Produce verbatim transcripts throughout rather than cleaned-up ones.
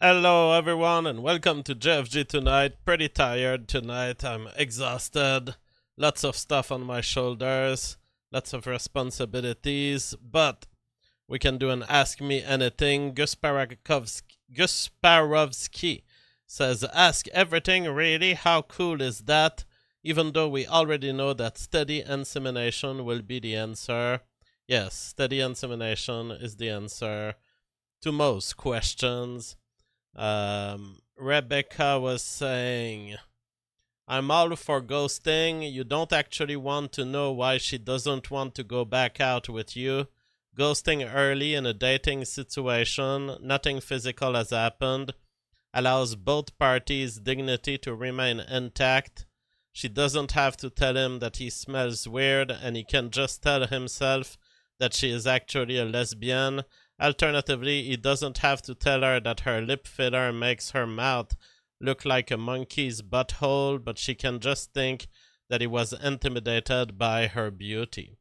Hello, everyone, and welcome to J F G tonight. Pretty tired tonight. I'm exhausted. Lots of stuff on my shoulders. Lots of responsibilities. But we can do an Ask Me Anything. Gusparovsky, Gusparovsky says, Ask everything, really? How cool is that? Even though we already know that steady insemination will be the answer. Yes, steady insemination is the answer to most questions. Um, Rebecca was saying, I'm all for ghosting. You don't actually want to know why she doesn't want to go back out with you. Ghosting early in a dating situation, nothing physical has happened, allows both parties' dignity to remain intact. She doesn't have to tell him that he smells weird, and he can just tell himself that she is actually a lesbian. Alternatively, he doesn't have to tell her that her lip filler makes her mouth look like a monkey's butthole, but she can just think that he was intimidated by her beauty.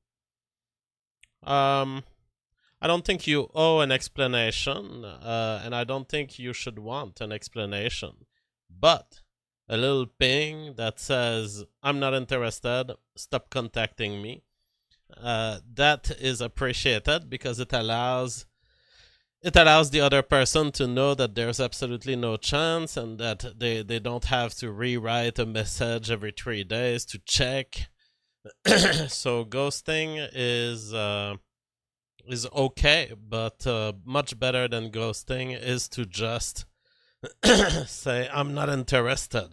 Um, I don't think you owe an explanation, uh, and I don't think you should want an explanation. But a little ping that says, I'm not interested, stop contacting me, uh, that is appreciated because it allows It allows the other person to know that there's absolutely no chance and that they, they don't have to rewrite a message every three days to check. So ghosting is uh, is okay, but uh, much better than ghosting is to just say, I'm not interested.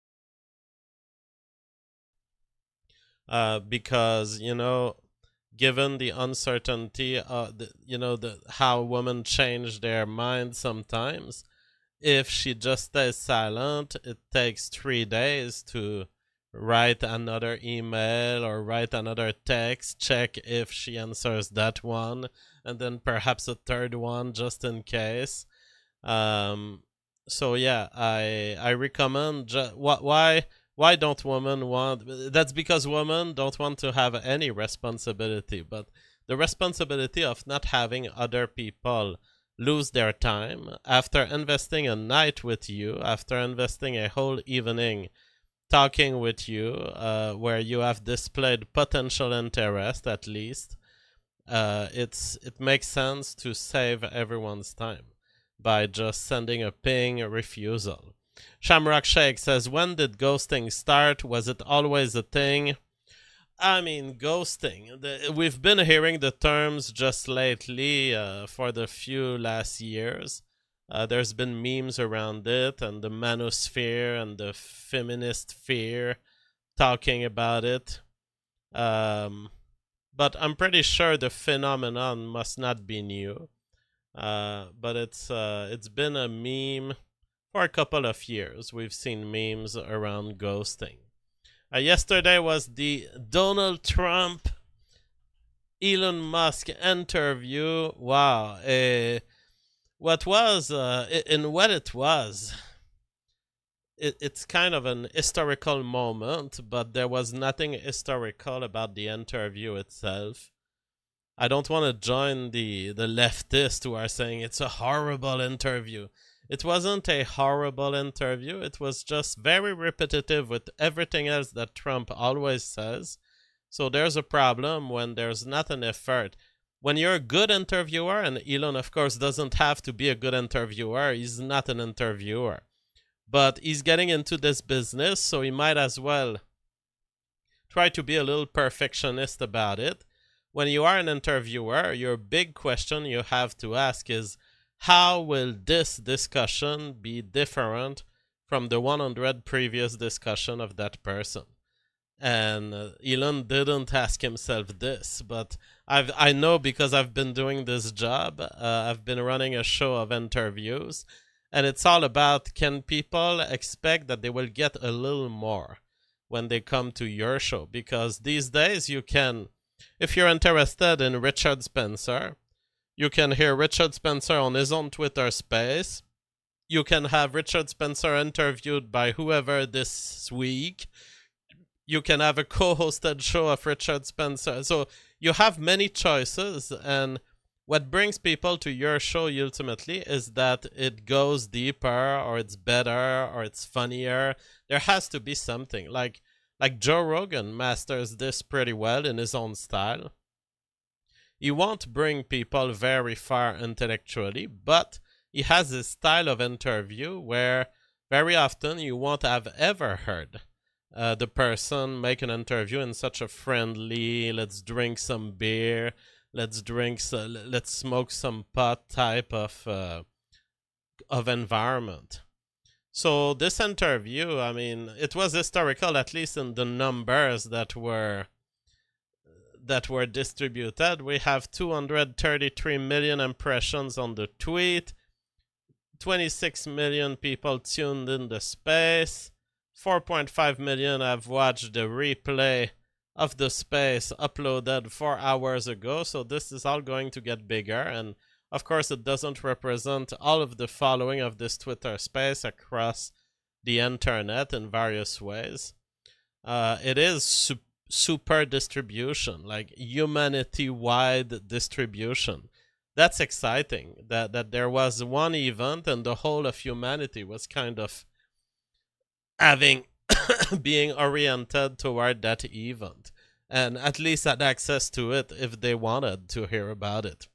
Uh, because, you know, given the uncertainty, uh, the, you know, the how women change their mind sometimes, if she just stays silent, it takes three days to write another email or write another text, check if she answers that one, and then perhaps a third one just in case. Um, so yeah, I I recommend ju- wh- why why don't women want, that's because women don't want to have any responsibility, but the responsibility of not having other people lose their time after investing a night with you, after investing a whole evening talking with you, uh, where you have displayed potential interest at least. Uh, it's it makes sense to save everyone's time by just sending a ping a refusal. Shamrock Shake says, when did ghosting start? Was it always a thing? I mean, ghosting. The, we've been hearing the terms just lately uh, for the few last years. Uh, there's been memes around it, and the manosphere and the feminist fear talking about it. Um, but I'm pretty sure the phenomenon must not be new. Uh, but it's uh, it's been a meme for a couple of years. We've seen memes around ghosting. Uh, yesterday was the Donald Trump Elon Musk interview. Wow. Uh, what was, uh, in what it was, it, it's kind of an historical moment, but there was nothing historical about the interview itself. I don't want to join the, the leftists who are saying it's a horrible interview. It wasn't a horrible interview. It was just very repetitive with everything else that Trump always says. So there's a problem when there's not an effort. When you're a good interviewer, and Elon, of course, doesn't have to be a good interviewer. He's not an interviewer. But he's getting into this business, so he might as well try to be a little perfectionist about it. When you are an interviewer, your big question you have to ask is, how will this discussion be different from the one hundred previous discussion of that person? And uh, Elon didn't ask himself this, but I've I know because I've been doing this job. Uh, I've been running a show of interviews, and it's all about, can people expect that they will get a little more when they come to your show? Because these days you can, if you're interested in Richard Spencer, you can hear Richard Spencer on his own Twitter space. You can have Richard Spencer interviewed by whoever this week. You can have a co-hosted show of Richard Spencer. So you have many choices, and what brings people to your show ultimately is that it goes deeper, or it's better, or it's funnier. There has to be something. Like like Joe Rogan masters this pretty well in his own style. He won't bring people very far intellectually, but he has his style of interview where very often you won't have ever heard uh, the person make an interview in such a friendly, let's drink some beer, let's drink, so, let's smoke some pot type of uh, of environment. So this interview, I mean, it was historical, at least in the numbers that were that were distributed. We have two hundred thirty-three million impressions on the tweet, twenty-six million people tuned in the space, four point five million have watched the replay of the space uploaded four hours ago. So this is all going to get bigger, and of course it doesn't represent all of the following of this Twitter space across the internet in various ways. Uh, it is su- super distribution, like humanity-wide distribution. That's exciting, that, that there was one event and the whole of humanity was kind of having being oriented toward that event, and at least had access to it if they wanted to hear about it.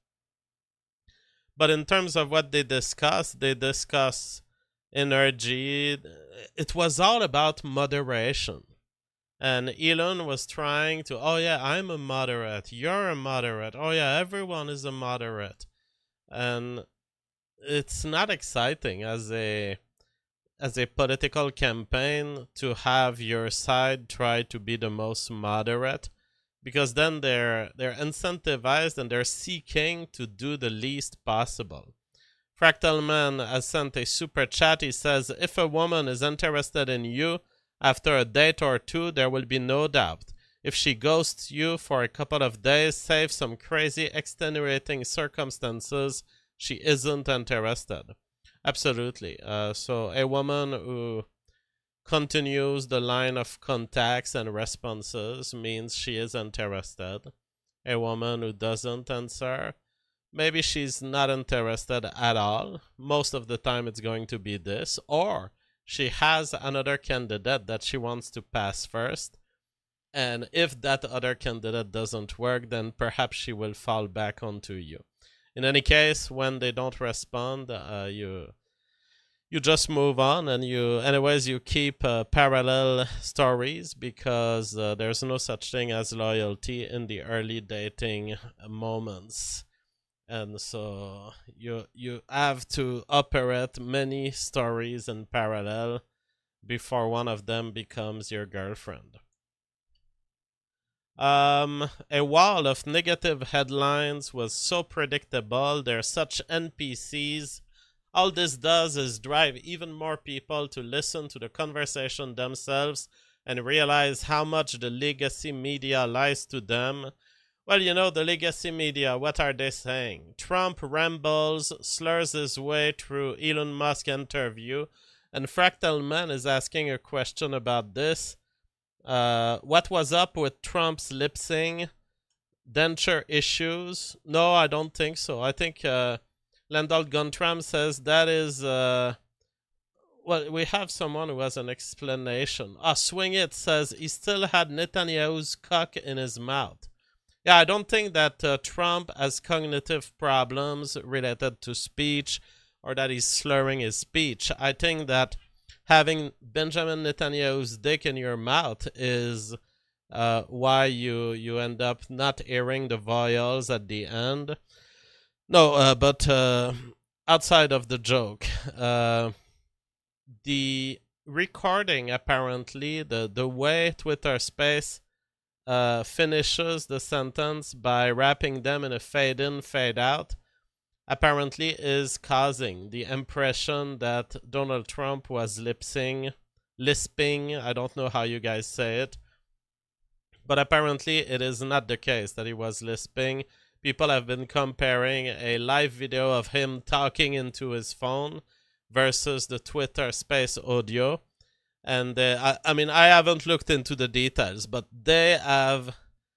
But in terms of what they discuss, they discuss energy. It was all about moderation. And Elon was trying to, oh yeah, I'm a moderate, you're a moderate, oh yeah, everyone is a moderate. And it's not exciting as a as a political campaign to have your side try to be the most moderate, because then they're they're incentivized and they're seeking to do the least possible. Fractal Man has sent a super chat. He says, if a woman is interested in you after a date or two, there will be no doubt. If she ghosts you for a couple of days, save some crazy extenuating circumstances, she isn't interested. Absolutely. Uh, so a woman who continues the line of contacts and responses means she is interested. A woman who doesn't answer, maybe she's not interested at all. Most of the time it's going to be this. Or she has another candidate that she wants to pass first. And if that other candidate doesn't work, then perhaps she will fall back onto you. In any case, when they don't respond, uh, you you just move on, and you, anyways, you keep uh, parallel stories, because uh, there's no such thing as loyalty in the early dating moments, and so you you have to operate many stories in parallel before one of them becomes your girlfriend. Um, a wall of negative headlines was so predictable. They're such N P Cs. All this does is drive even more people to listen to the conversation themselves and realize how much the legacy media lies to them. Well, you know, the legacy media, what are they saying? Trump rambles, slurs his way through Elon Musk interview, and Fractal Man is asking a question about this. Uh, what was up with Trump's lip sync? Denture issues? No, I don't think so. I think uh, Landal Guntram says that is... Uh, well, we have someone who has an explanation. Ah, Swing It says he still had Netanyahu's cock in his mouth. Yeah, I don't think that uh, Trump has cognitive problems related to speech or that he's slurring his speech. I think that having Benjamin Netanyahu's dick in your mouth is uh, why you you end up not hearing the vowels at the end. No, uh, but uh, outside of the joke, uh, the recording, apparently, the, the way Twitter Space uh, finishes the sentence by wrapping them in a fade-in, fade-out, apparently is causing the impression that Donald Trump was lip-syncing, lisping, I don't know how you guys say it, but apparently it is not the case that he was lisping. People have been comparing a live video of him talking into his phone versus the Twitter Space audio. And uh, I, I mean, I haven't looked into the details, but they have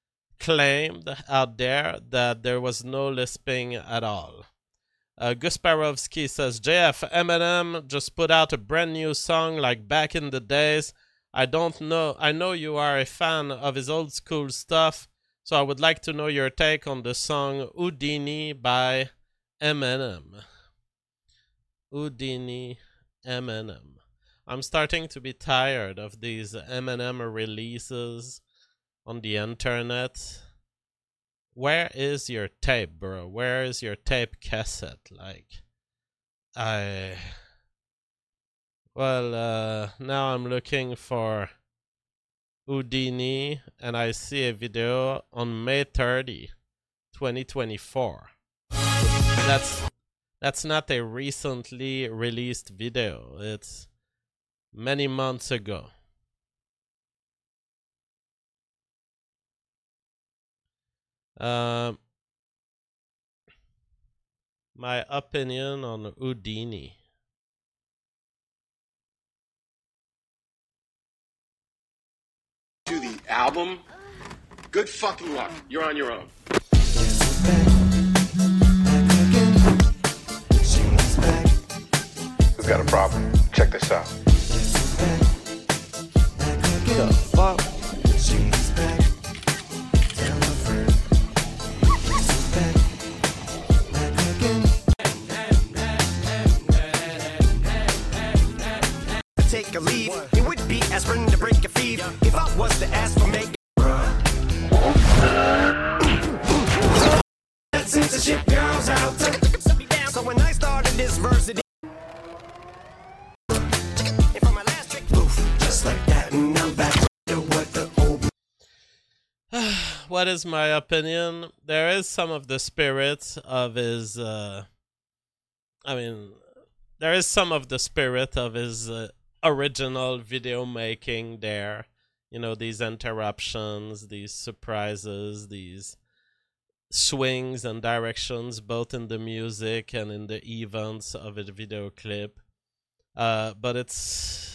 claimed out there that there was no lisping at all. Uh, Gusparovsky says, J F, Eminem just put out a brand new song like back in the days. I don't know. I know you are a fan of his old school stuff, so I would like to know your take on the song Houdini by Eminem. Houdini, Eminem. I'm starting to be tired of these Eminem releases on the internet. Where is your tape, bro? Where is your tape cassette? Like, I... Well, uh, now I'm looking for Houdini, and I see a video on May thirtieth, twenty twenty-four. That's, that's not a recently released video. It's many months ago. Um, my opinion on Houdini. To the album, good fucking luck. You're on your own. Who's got a problem? Check this out. The fuck? Take a leave, it would be aspirin to break a feed. If I was to ask for make that censorship girls out. So when I started this verse, it and for my last trick, poof, just like that, and I'm back to what the old. What is my opinion? There is some of the spirit of his. Uh, I mean, there is some of the spirit of his. Uh, original video making there, you know, these interruptions, these surprises, these swings and directions, both in the music and in the events of a video clip. Uh, but it's,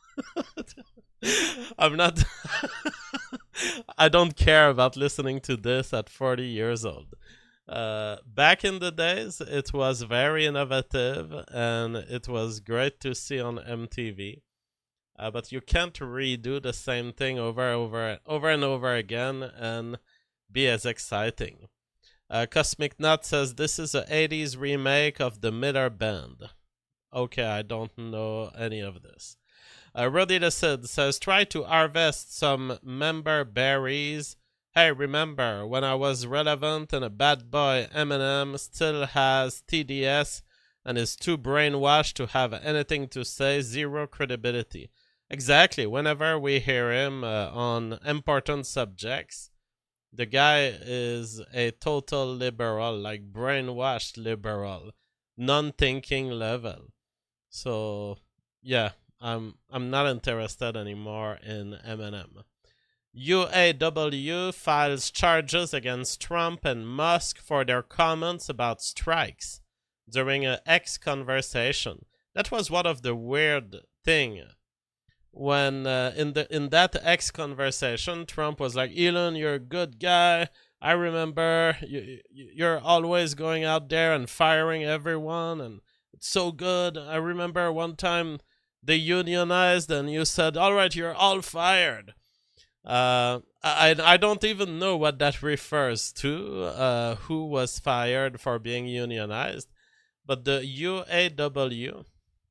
I'm not, I don't care about listening to this at forty years old. Uh, back in the days, it was very innovative, and it was great to see on M T V. Uh, but you can't redo the same thing over, over, over and over again and be as exciting. Uh, Cosmic Nut says this is an eighties remake of the Miller Band. Okay, I don't know any of this. Uh, Rudy the Sid says try to harvest some member berries. Hey, remember, when I was relevant and a bad boy, Eminem still has T D S and is too brainwashed to have anything to say, zero credibility. Exactly, whenever we hear him uh, on important subjects, the guy is a total liberal, like brainwashed liberal, non-thinking level. So, yeah, I'm, I'm not interested anymore in Eminem. U A W files charges against Trump and Musk for their comments about strikes during an X conversation. That was one of the weird thing when uh, in the in that X conversation, Trump was like, "Elon, you're a good guy. I remember you, you're always going out there and firing everyone, and it's so good. I remember one time they unionized, and you said, all right, you're all fired." Uh, I, I don't even know what that refers to, uh, who was fired for being unionized, but the U A W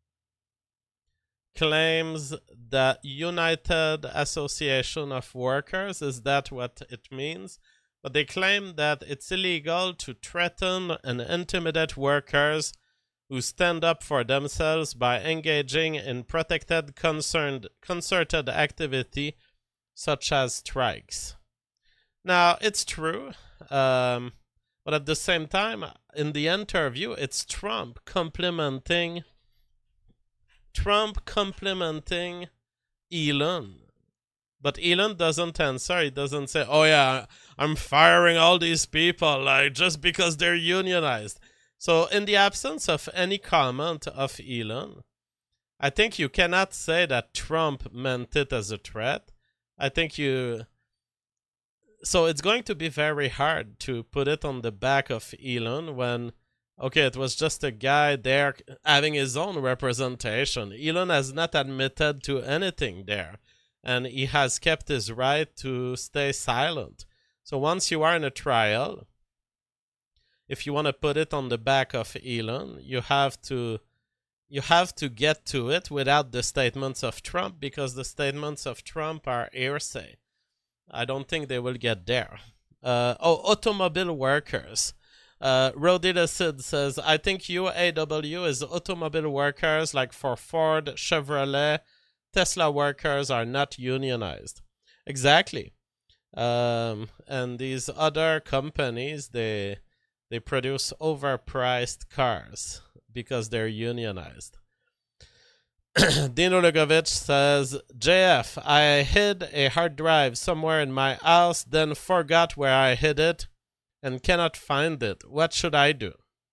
claims that United Association of Workers, is that what it means? But they claim that it's illegal to threaten and intimidate workers who stand up for themselves by engaging in protected concerned, concerted activity such as strikes. Now, it's true, um, but at the same time, in the interview, it's Trump complimenting Trump complimenting Elon. But Elon doesn't answer. He doesn't say, oh yeah, I'm firing all these people, like, just because they're unionized. So in the absence of any comment of Elon, I think you cannot say that Trump meant it as a threat. I think you so it's going to be very hard to put it on the back of Elon when, okay, it was just a guy there having his own representation. Elon has not admitted to anything there, and he has kept his right to stay silent. So once you are in a trial, if you want to put it on the back of Elon, you have to you have to get to it without the statements of Trump, because the statements of Trump are hearsay. I don't think they will get there. Uh, oh, automobile workers. Uh, Rodita Sid says, I think U A W is automobile workers, like for Ford, Chevrolet, Tesla workers are not unionized. Exactly. Um, and these other companies, they they produce overpriced cars because they're unionized. Dino Lugovic says, J F, I hid a hard drive somewhere in my house, then forgot where I hid it and cannot find it. What should I do?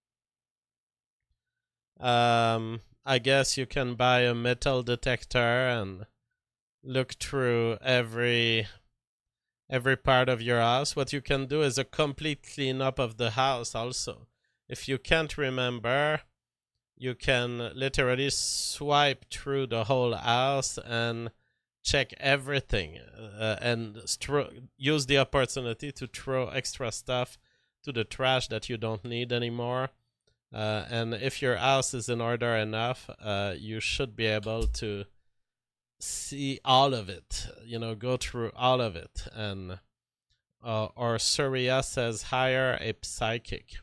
Um, I guess you can buy a metal detector and look through every every part of your house. What you can do is a complete cleanup of the house also. If you can't remember, you can literally swipe through the whole house and check everything, uh, and stro- use the opportunity to throw extra stuff to the trash that you don't need anymore. Uh, and if your house is in order enough, uh, you should be able to see all of it, you know, go through all of it. And uh, or Surya says hire a psychic.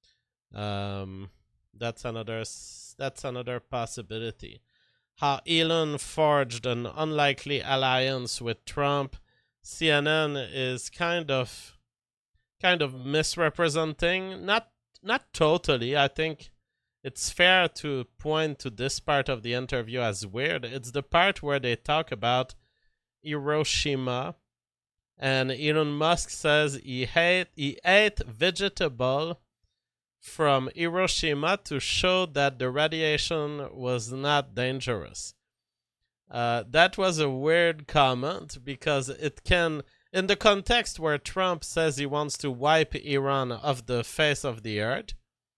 Um, that's another that's another possibility. How Elon forged an unlikely alliance with Trump. C N N is kind of kind of misrepresenting, not not totally. I think it's fair to point to this part of the interview as weird. It's the part where they talk about Hiroshima, and Elon Musk says he hate he ate vegetable from Hiroshima to show that the radiation was not dangerous. Uh, that was a weird comment, because it can, in the context where Trump says he wants to wipe Iran off the face of the earth,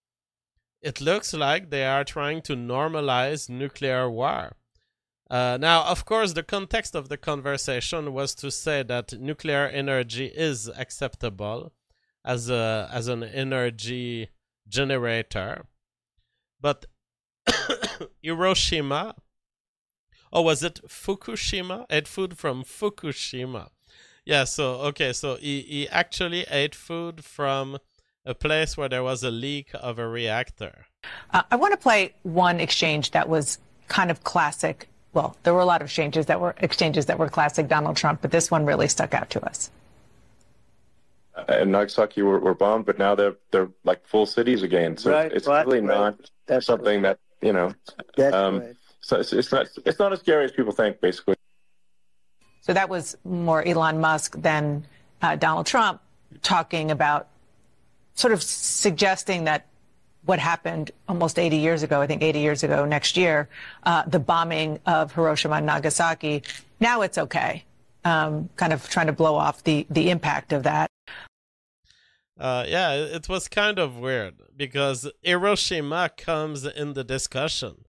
it looks like they are trying to normalize nuclear war. Uh, now, of course, the context of the conversation was to say that nuclear energy is acceptable as a as an energy generator, but Hiroshima, oh, was it Fukushima? Ate food from Fukushima. Yeah, so, okay, so he, he actually ate food from a place where there was a leak of a reactor. Uh, I want to play one exchange that was kind of classic. Well, there were a lot of exchanges that were exchanges that were classic Donald Trump, but this one really stuck out to us. And Nagasaki were, were bombed, but now they're they're like full cities again. So right, it's right, really right. not That's something right. that, you know. That's um, right. So it's, it's not it's not as scary as people think, basically. So that was more Elon Musk than uh, Donald Trump talking about, sort of suggesting that what happened almost eighty years ago, I think eighty years ago next year, uh, the bombing of Hiroshima and Nagasaki, now it's okay. Um, kind of trying to blow off the, the impact of that. Uh, yeah, it was kind of weird, because Hiroshima comes in the discussion.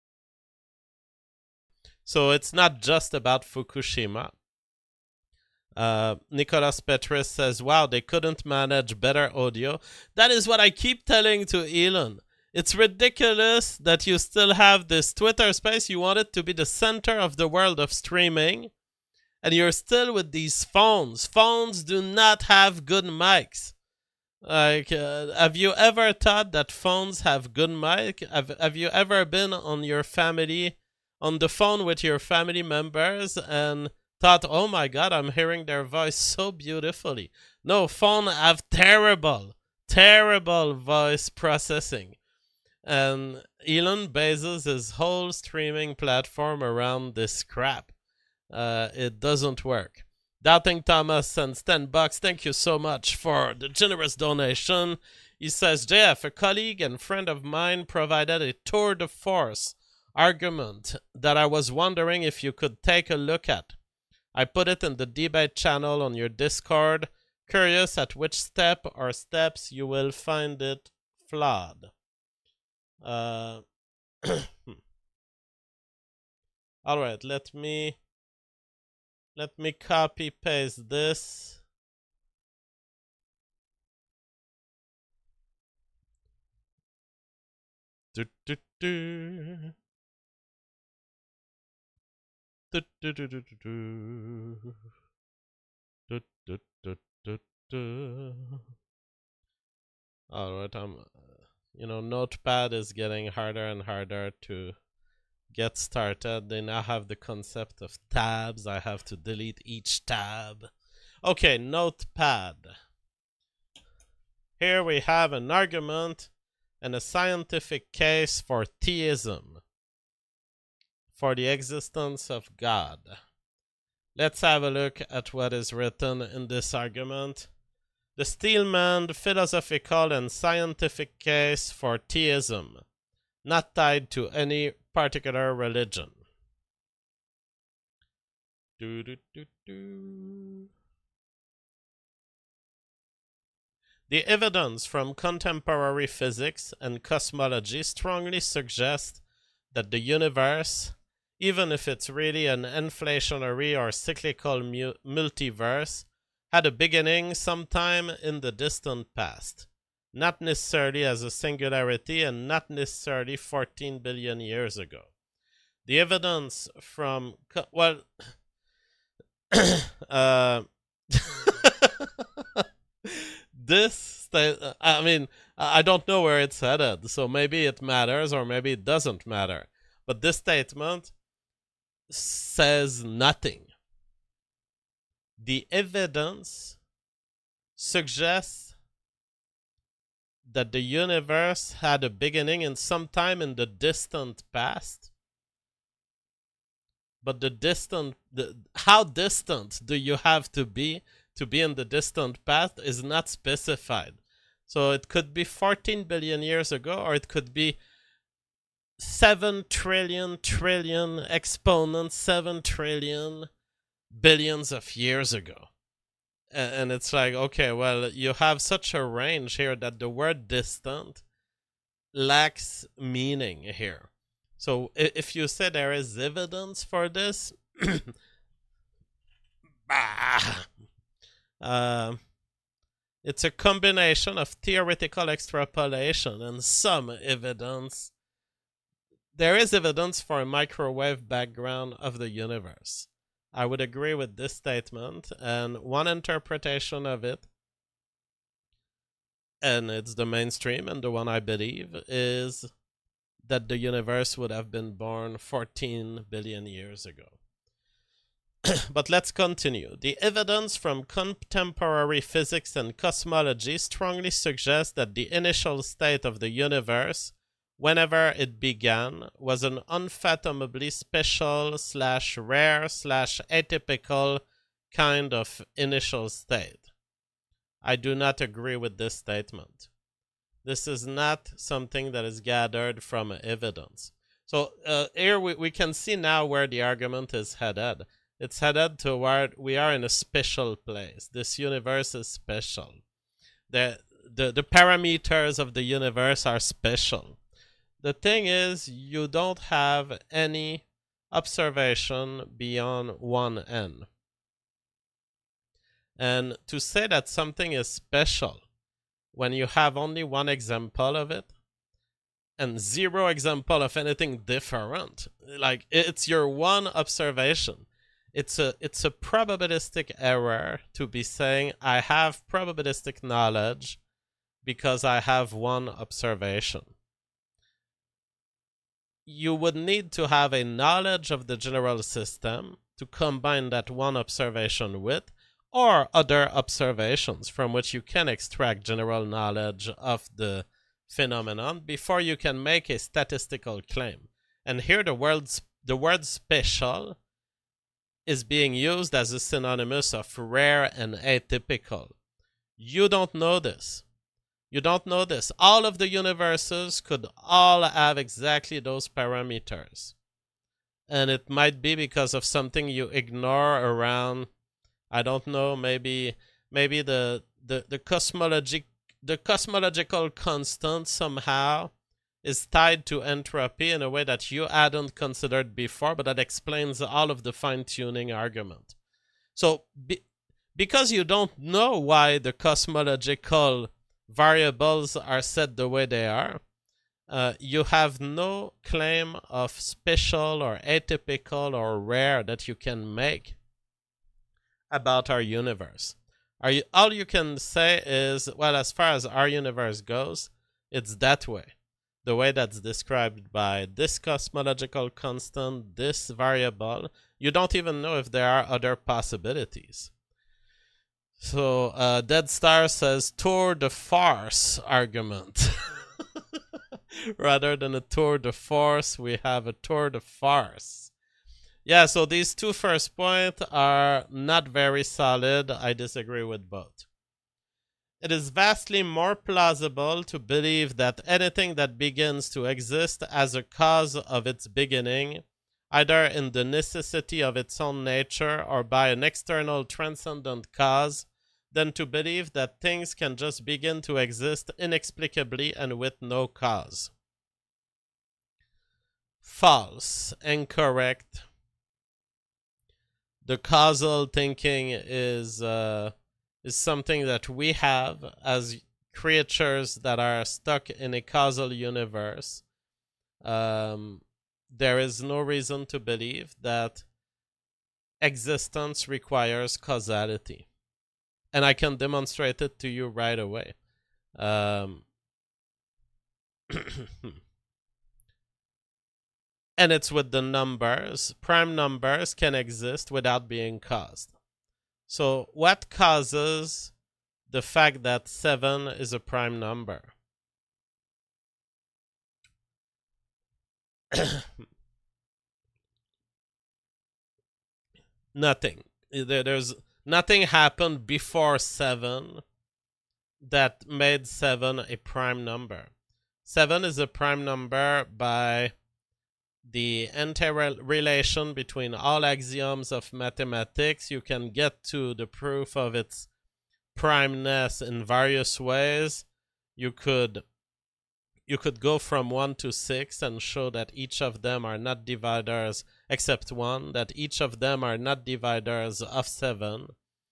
So it's not just about Fukushima. Uh, Nicolas Petrus says, wow, they couldn't manage better audio. That is what I keep telling to Elon. It's ridiculous that you still have this Twitter space. You want it to be the center of the world of streaming, and you're still with these phones. Phones do not have good mics. Like, uh, have you ever thought that phones have good mic? Have, have you ever been on your family, on the phone with your family members and thought, oh my God, I'm hearing their voice so beautifully? No, phones have terrible, terrible voice processing. And Elon bases his whole streaming platform around this crap. Uh, it doesn't work. Doubting Thomas sends ten bucks. Thank you so much for the generous donation. He says, J F, a colleague and friend of mine provided a tour de force argument that I was wondering if you could take a look at. I put it in the debate channel on your Discord. curious at which step or steps you will find it flawed. Uh, all right, let me let me copy paste this. Do, do, do. Do, do, do, do, do, do. Do, do, do, do, do. All right, I'm. You know, Notepad is getting harder and harder to get started. They now have the concept of tabs. I have to delete each tab. Okay, Notepad. Here we have an argument and a scientific case for theism, for the existence of God. Let's have a look at what is written in this argument. The Steelman philosophical and scientific case for theism, not tied to any particular religion. Do, do, do, do. The evidence from contemporary physics and cosmology strongly suggests that the universe, even if it's really an inflationary or cyclical mu- multiverse, had a beginning sometime in the distant past, not necessarily as a singularity and not necessarily fourteen billion years ago. The evidence from, co- well, uh, this, I mean, I don't know where it's headed, so maybe it matters or maybe it doesn't matter. But this statement says nothing. The evidence suggests that the universe had a beginning in some time in the distant past. But the distant, the, how distant do you have to be to be in the distant past is not specified. So it could be fourteen billion years ago, or it could be seven trillion trillion exponent seven trillion billions of years ago. And it's like, okay, well, you have such a range here that the word distant lacks meaning here. So if you say there is evidence for this, uh, it's a combination of theoretical extrapolation and some evidence. There is evidence for a microwave background of the universe. I would agree with this statement, and one interpretation of it, and it's the mainstream and the one I believe, is that the universe would have been born fourteen billion years ago. But let's continue. The evidence from contemporary physics and cosmology strongly suggests that the initial state of the universe, whenever it began, was an unfathomably special slash rare slash atypical kind of initial state. I do not agree with this statement. This is not something that is gathered from evidence. So uh, here we, we can see now where the argument is headed. It's headed toward we are in a special place. This universe is special. The, the, the parameters of the universe are special. The thing is, you don't have any observation beyond one N. And to say that something is special when you have only one example of it and zero example of anything different, like it's your one observation. It's a it's a probabilistic error to be saying I have probabilistic knowledge because I have one observation. You would need to have a knowledge of the general system to combine that one observation with, or other observations from which you can extract general knowledge of the phenomenon before you can make a statistical claim. And here the word, the word special is being used as a synonymous of rare and atypical. You don't know this. You don't know this. All of the universes could all have exactly those parameters. And it might be because of something you ignore around, I don't know, maybe maybe the the the cosmologic the cosmological constant somehow is tied to entropy in a way that you hadn't considered before, but that explains all of the fine-tuning argument. So, be, because you don't know why the cosmological variables are set the way they are, uh, you have no claim of special or atypical or rare that you can make about our universe. Are you, all you can say is, well, as far as our universe goes, it's that way. The way that's described by this cosmological constant, this variable. You don't even know if there are other possibilities. So, uh, Dead Star says tour de force argument. Rather than a tour de force, we have a tour de farce. Yeah, so these two first points are not very solid. I disagree with both. It is vastly more plausible to believe that anything that begins to exist as a cause of its beginning, either in the necessity of its own nature or by an external transcendent cause, than to believe that things can just begin to exist inexplicably and with no cause. False. Incorrect. The causal thinking is uh, is something that we have as creatures that are stuck in a causal universe. Um, there is no reason to believe that existence requires causality. And I can demonstrate it to you right away. Um, and it's with the numbers. Prime numbers can exist without being caused. So what causes the fact that seven is a prime number? Nothing. There, there's nothing happened before seven that made seven a prime number. Seven is a prime number by the interrelation between all axioms of mathematics. You can get to the proof of its primeness in various ways. You could you could go from one to six and show that each of them are not dividers except one, that each of them are not dividers of seven.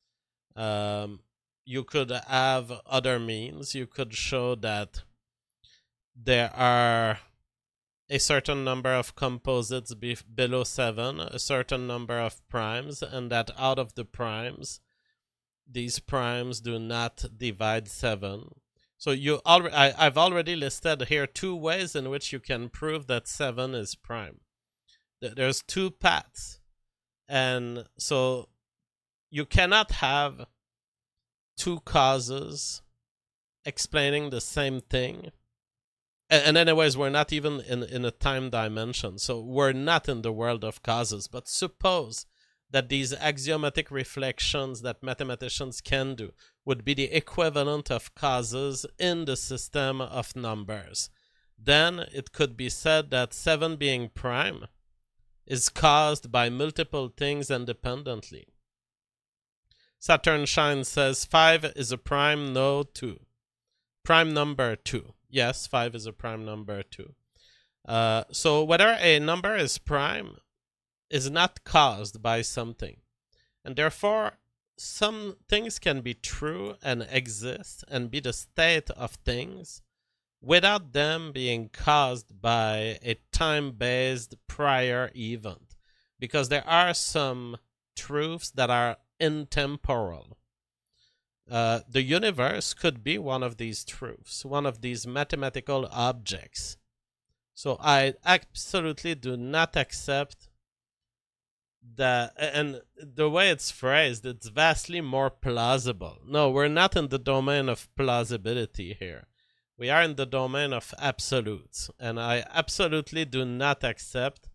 Um, you could have other means. You could show that there are a certain number of composites be- below seven, a certain number of primes, and that out of the primes, these primes do not divide seven. So you already, I, I've already listed here two ways in which you can prove that seven is prime. There's two paths. And so you cannot have two causes explaining the same thing. And anyways, we're not even in, in a time dimension, so we're not in the world of causes. But suppose that these axiomatic reflections that mathematicians can do would be the equivalent of causes in the system of numbers. Then it could be said that seven being prime is caused by multiple things independently. Saturn Shine says five is a prime, no, two. Prime number two. Yes, five is a prime number too. Uh, so whether a number is prime is not caused by something. And therefore, some things can be true and exist and be the state of things without them being caused by a time-based prior event. Because there are some truths that are intemporal. Uh, the universe could be one of these truths, one of these mathematical objects. So I absolutely do not accept that, and the way it's phrased, it's vastly more plausible. No, we're not in the domain of plausibility here. We are in the domain of absolutes, and I absolutely do not accept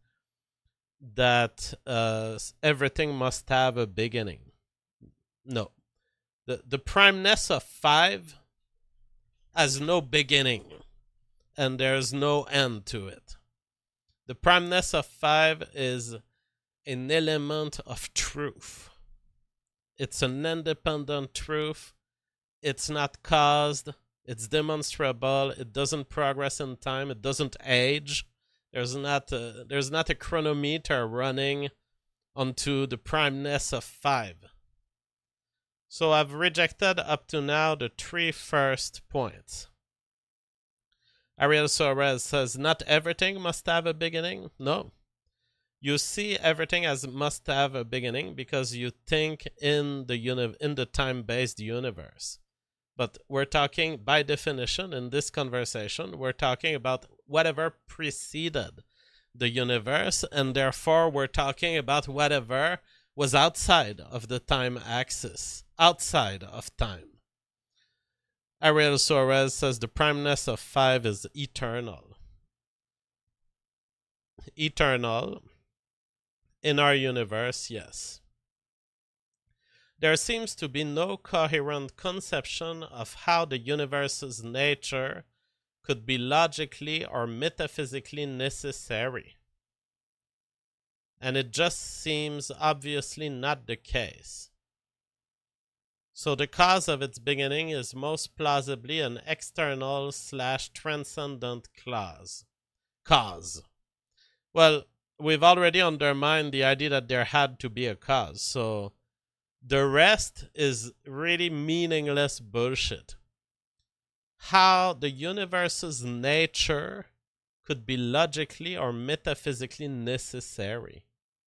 that uh, everything must have a beginning. No. The, the primeness of five has no beginning, and there's no end to it. The primeness of five is an element of truth. It's an independent truth. It's not caused. It's demonstrable. It doesn't progress in time. It doesn't age. There's not a, there's not a chronometer running onto the primeness of five. So I've rejected up to now the three first points. Ariel Soares says, not everything must have a beginning. No. You see everything as must have a beginning because you think in the uni- in the time-based universe. But we're talking, by definition, in this conversation, we're talking about whatever preceded the universe, and therefore we're talking about whatever was outside of the time axis, outside of time. Ariel Soares says the primeness of five is eternal. Eternal. In our universe, yes. There seems to be no coherent conception of how the universe's nature could be logically or metaphysically necessary. And it just seems obviously not the case. So the cause of its beginning is most plausibly an external slash transcendent clause. Cause. Well, we've already undermined the idea that there had to be a cause, so the rest is really meaningless bullshit. How the universe's nature could be logically or metaphysically necessary.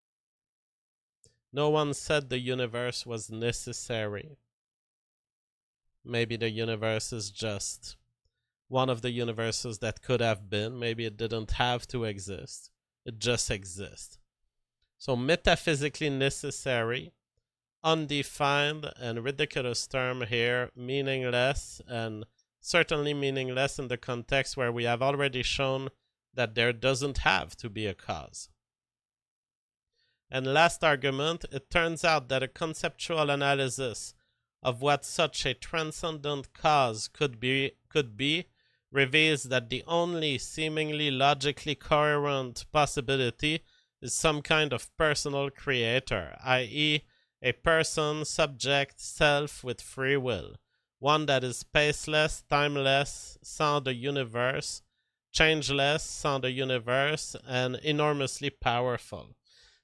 No one said the universe was necessary. Maybe the universe is just one of the universes that could have been. Maybe it didn't have to exist. It just exists. So metaphysically necessary, undefined and ridiculous term here, meaningless, and certainly meaningless in the context where we have already shown that there doesn't have to be a cause. And last argument, it turns out that a conceptual analysis of what such a transcendent cause could be could be reveals that the only seemingly logically coherent possibility is some kind of personal creator, that is, a person, subject, self with free will, one that is spaceless, timeless, sans the universe, changeless, sans the universe, and enormously powerful.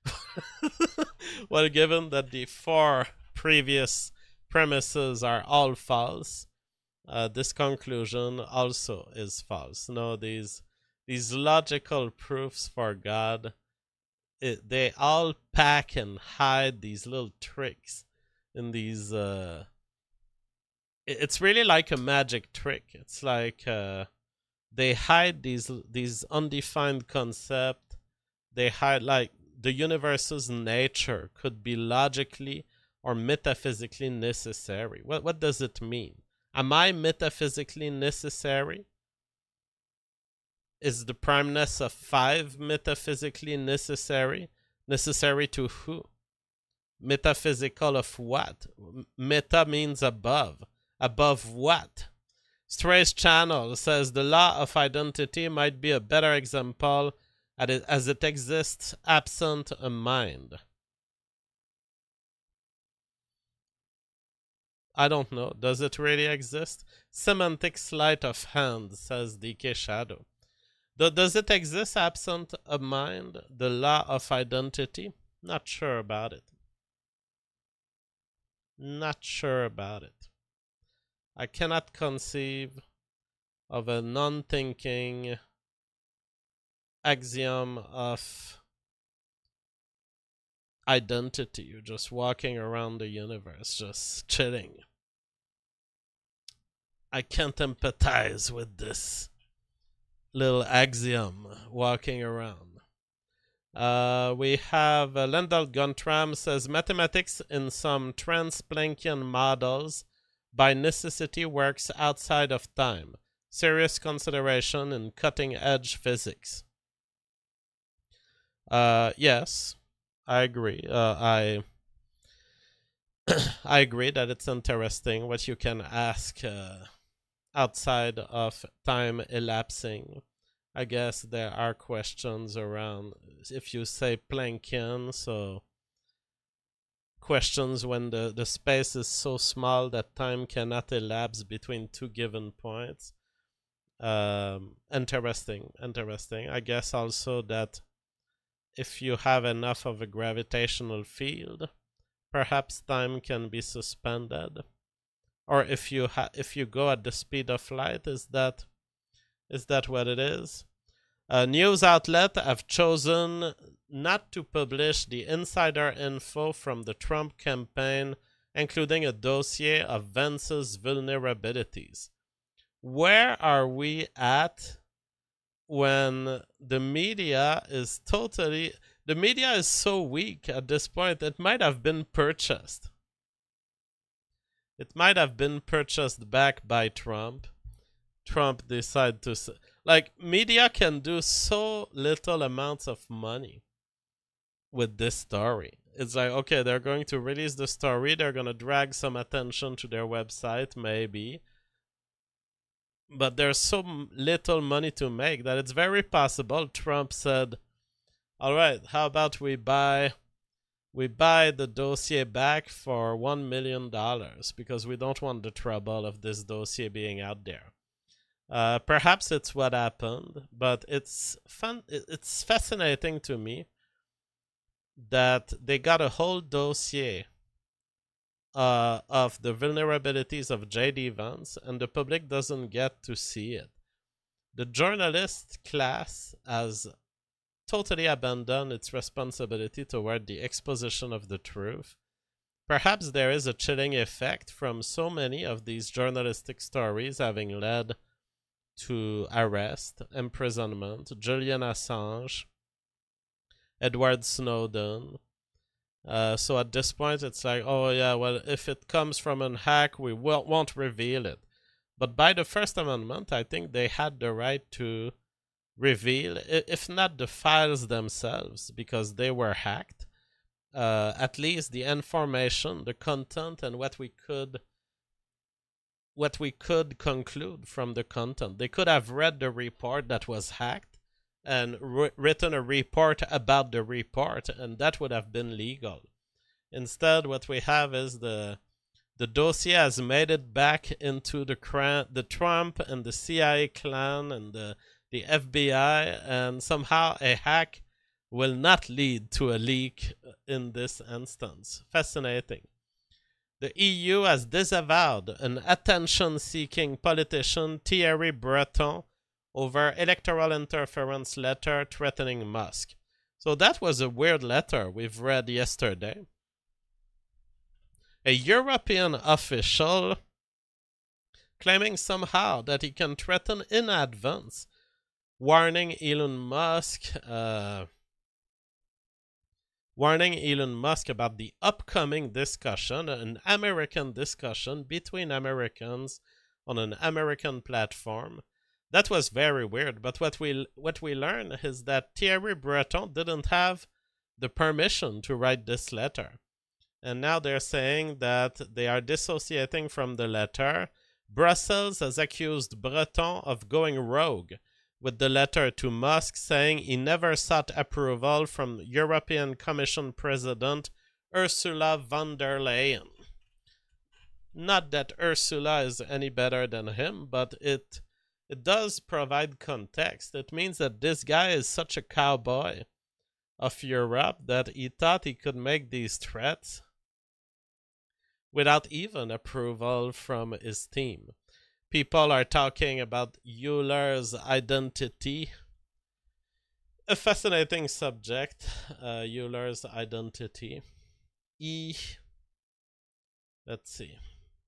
Well, given that the four previous premises are all false, uh, this conclusion also is false. No, these these logical proofs for God, it, they all pack and hide these little tricks in these. Uh, it, it's really like a magic trick. It's like uh, they hide these these undefined concepts. They hide like the universe's nature could be logically or metaphysically necessary. What what does it mean? Am I metaphysically necessary? Is the primeness of five metaphysically necessary? Necessary to who? Metaphysical of what? Meta means above. Above what? Strays Channel says the law of identity might be a better example as it exists absent a mind. I don't know. Does it really exist? Semantic sleight of hand, says D K Shadow. Do, does it exist absent a mind? The law of identity? Not sure about it. Not sure about it. I cannot conceive of a non-thinking axiom of identity. You're just walking around the universe, just chilling. I can't empathize with this little axiom walking around. Uh, we have uh, Lendl Guntram says mathematics in some trans-Planckian models by necessity works outside of time. Serious consideration in cutting-edge physics. Uh, yes, I agree. Uh, I I agree that it's interesting what you can ask uh, outside of time elapsing. I guess there are questions around if you say Planckian, so questions when the, the space is so small that time cannot elapse between two given points. Um, interesting, interesting. I guess also that if you have enough of a gravitational field, perhaps time can be suspended. Or if you ha- if you go at the speed of light, is that is that what it is? A news outlet have chosen not to publish the insider info from the Trump campaign, including a dossier of Vance's vulnerabilities. Where are we at when the media is totally... The media is so weak at this point, it might have been purchased. It might have been purchased back by Trump. Trump decided to... Like, media can do so little amounts of money with this story. It's like, okay, they're going to release the story, they're going to drag some attention to their website, maybe. But there's so little money to make that it's very possible Trump said, all right, how about we buy... We buy the dossier back for one million dollars because we don't want the trouble of this dossier being out there. Uh, perhaps it's what happened, but it's fun. It's fascinating to me that they got a whole dossier uh, of the vulnerabilities of J D Vance, and the public doesn't get to see it. The journalist class has totally abandoned its responsibility toward the exposition of the truth. Perhaps there is a chilling effect from so many of these journalistic stories having led to arrest, imprisonment, Julian Assange, Edward Snowden. Uh, so at this point, it's like, oh yeah, well, if it comes from a hack, we will, won't reveal it. But by the First Amendment, I think they had the right to reveal, if not the files themselves, because they were hacked, uh, at least the information, the content, and what we could what we could conclude from the content. They could have read the report that was hacked and r- written a report about the report, and that would have been legal. Instead, what we have is the the dossier has made it back into the cran- the Trump and the C I A clan and the the F B I, and somehow a hack will not lead to a leak in this instance. Fascinating. The E U has disavowed an attention-seeking politician, Thierry Breton, over electoral interference letter threatening Musk. So that was a weird letter we've read yesterday. A European official claiming somehow that he can threaten in advance, warning Elon Musk, uh, warning Elon Musk about the upcoming discussion, an American discussion between Americans on an American platform. That was very weird, but what we what we learned is that Thierry Breton didn't have the permission to write this letter. And now they're saying that they are dissociating from the letter. Brussels has accused Breton of going rogue with the letter to Musk, saying he never sought approval from European Commission President Ursula von der Leyen. Not that Ursula is any better than him, but it it does provide context. It means that this guy is such a cowboy of Europe that he thought he could make these threats without even approval from his team. People are talking about Euler's identity. A fascinating subject, uh, Euler's identity. E. Let's see.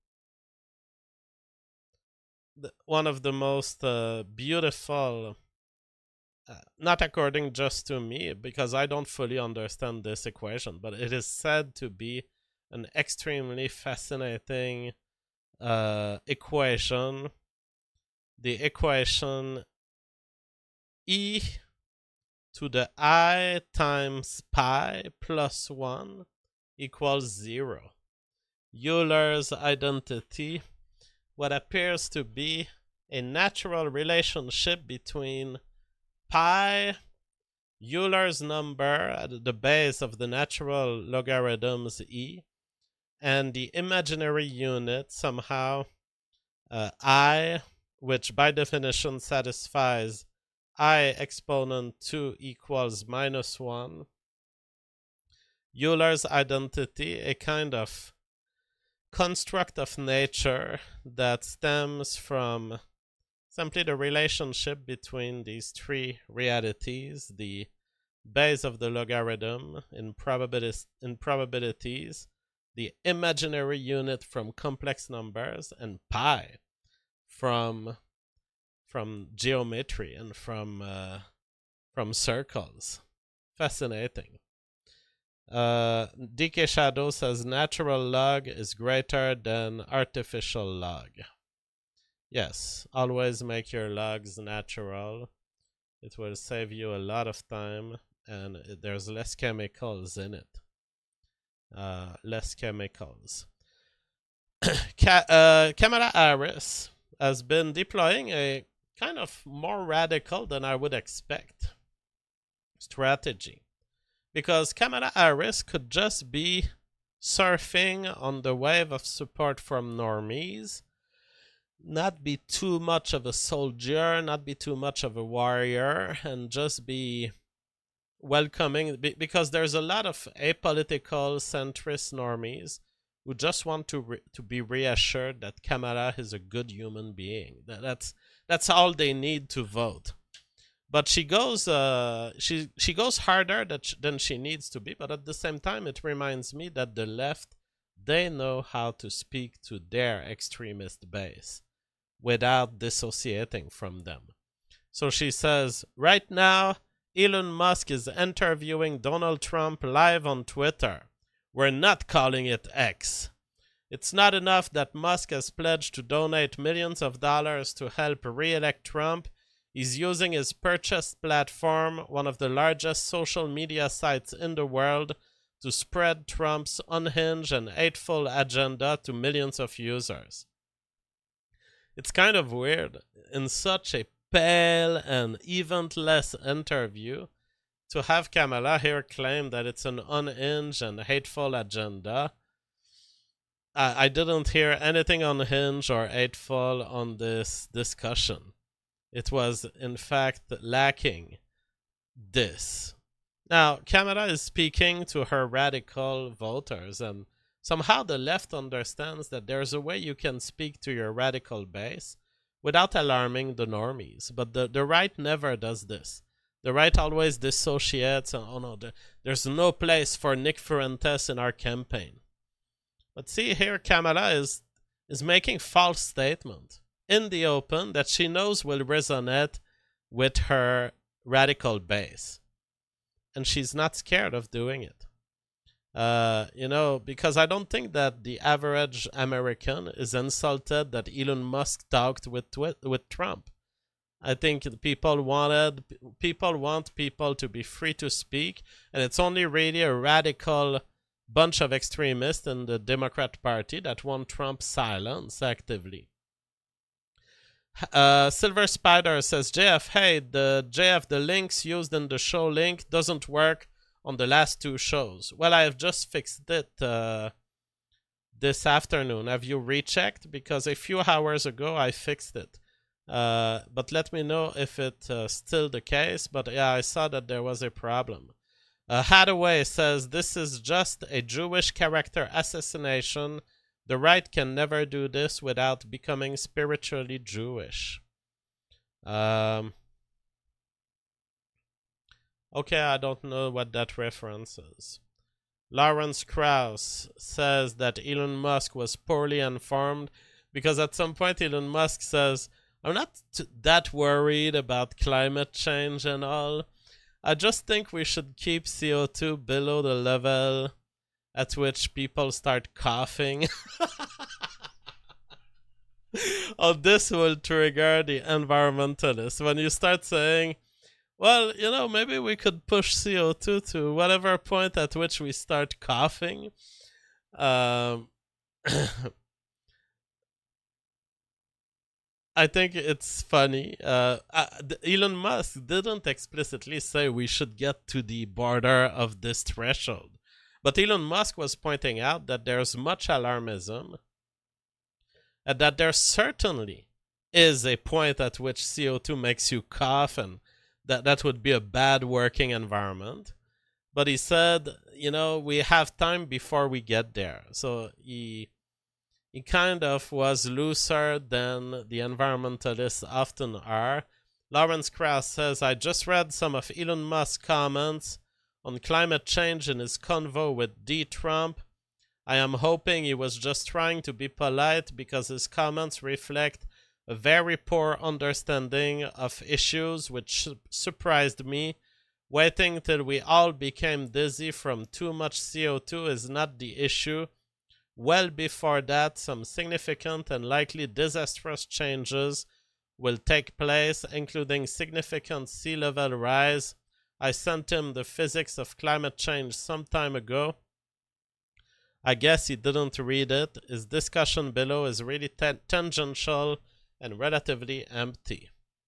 The, one of the most uh, beautiful, uh, not according just to me, because I don't fully understand this equation, but it is said to be an extremely fascinating uh, equation. The equation E to the I times pi plus one equals zero. Euler's identity, what appears to be a natural relationship between pi, Euler's number at the base of the natural logarithms E, and the imaginary unit somehow uh, I, which by definition satisfies I exponent two equals minus one. Euler's identity, a kind of construct of nature that stems from simply the relationship between these three realities, the base of the logarithm in, probabilis- in probabilities, the imaginary unit from complex numbers, and pi from from geometry and from uh, from circles. Fascinating. Uh, D K Shadow says natural log is greater than artificial log. Yes, always make your logs natural. It will save you a lot of time, and it, there's less chemicals in it. Uh, less chemicals. Ka- uh, Kamala Harris has been deploying a kind of more radical than I would expect strategy. Because Kamala Harris could just be surfing on the wave of support from normies, not be too much of a soldier, not be too much of a warrior, and just be welcoming, because there's a lot of apolitical centrist normies who just want to re- to be reassured that Kamala is a good human being. That, that's that's all they need to vote. But she goes uh, she she goes harder that sh- than she needs to be. But at the same time, it reminds me that the left, they know how to speak to their extremist base without dissociating from them. So she says, right now, Elon Musk is interviewing Donald Trump live on Twitter. We're not calling it X. It's not enough that Musk has pledged to donate millions of dollars to help re-elect Trump. He's using his purchased platform, one of the largest social media sites in the world, to spread Trump's unhinged and hateful agenda to millions of users. It's kind of weird, in such a pale and eventless interview, to have Kamala here claim that it's an unhinged and hateful agenda. I, I didn't hear anything unhinged or hateful on this discussion. It was, in fact, lacking this. Now, Kamala is speaking to her radical voters, and somehow the left understands that there's a way you can speak to your radical base without alarming the normies. But the, the right never does this. The right always dissociates, and, oh no, the, there's no place for Nick Fuentes in our campaign. But see here, Kamala is, is making false statements in the open that she knows will resonate with her radical base. And she's not scared of doing it. Uh, you know, because I don't think that the average American is insulted that Elon Musk talked with twi- with Trump. I think people wanted people want people to be free to speak, and it's only really a radical bunch of extremists in the Democrat Party that want Trump silence actively. Uh, Silver Spider says, J F, hey, the J F, the links used in the show link doesn't work on the last two shows. Well, I have just fixed it uh, this afternoon. Have you rechecked? Because a few hours ago I fixed it. Uh, but let me know if it's uh, still the case. But yeah, I saw that there was a problem. Uh, Hathaway says, this is just a Jewish character assassination. The right can never do this without becoming spiritually Jewish. Um... Okay, I don't know what that reference is. Lawrence Krauss says that Elon Musk was poorly informed because at some point Elon Musk says, I'm not t- that worried about climate change and all. I just think we should keep C O two below the level at which people start coughing. Oh, this will trigger the environmentalists. When you start saying, well, you know, maybe we could push C O two to whatever point at which we start coughing. Um, I think it's funny. Uh, uh, Elon Musk didn't explicitly say we should get to the border of this threshold. But Elon Musk was pointing out that there's much alarmism and that there certainly is a point at which C O two makes you cough, and that that would be a bad working environment. But he said, you know, we have time before we get there. So he he kind of was looser than the environmentalists often are. Lawrence Krauss says, I just read some of Elon Musk's comments on climate change in his convo with D. Trump. I am hoping he was just trying to be polite because his comments reflect a very poor understanding of issues, which su- surprised me. Waiting till we all became dizzy from too much C O two is not the issue. Well before that, some significant and likely disastrous changes will take place, including significant sea level rise. I sent him the physics of climate change some time ago. I guess he didn't read it. His discussion below is really ta- tangential and relatively empty.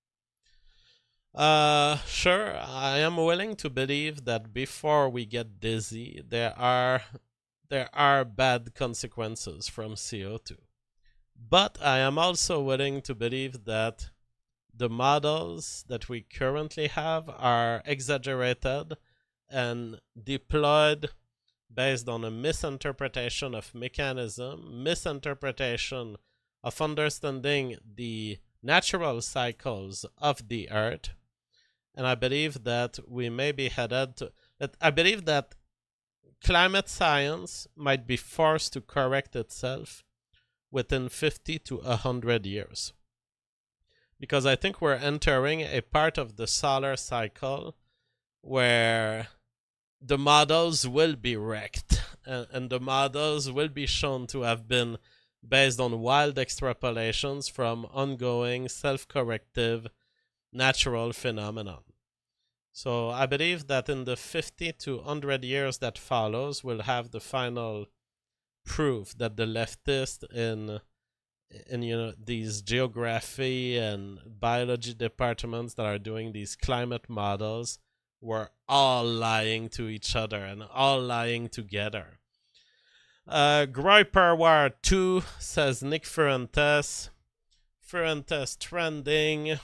Uh, sure, I am willing to believe that before we get dizzy, there are there are bad consequences from C O two. But I am also willing to believe that the models that we currently have are exaggerated and deployed based on a misinterpretation of mechanism, misinterpretation of understanding the natural cycles of the Earth. And I believe that we may be headed to that. I believe that climate science might be forced to correct itself within fifty to one hundred years. Because I think we're entering a part of the solar cycle where the models will be wrecked, and, and the models will be shown to have been based on wild extrapolations from ongoing self-corrective natural phenomenon. So I believe that in the fifty to one hundred years that follows, we'll have the final proof that the leftists in in you know these geography and biology departments that are doing these climate models were all lying to each other and all lying together. Uh, Groyperwar two, says Nick Fuentes. Fuentes trending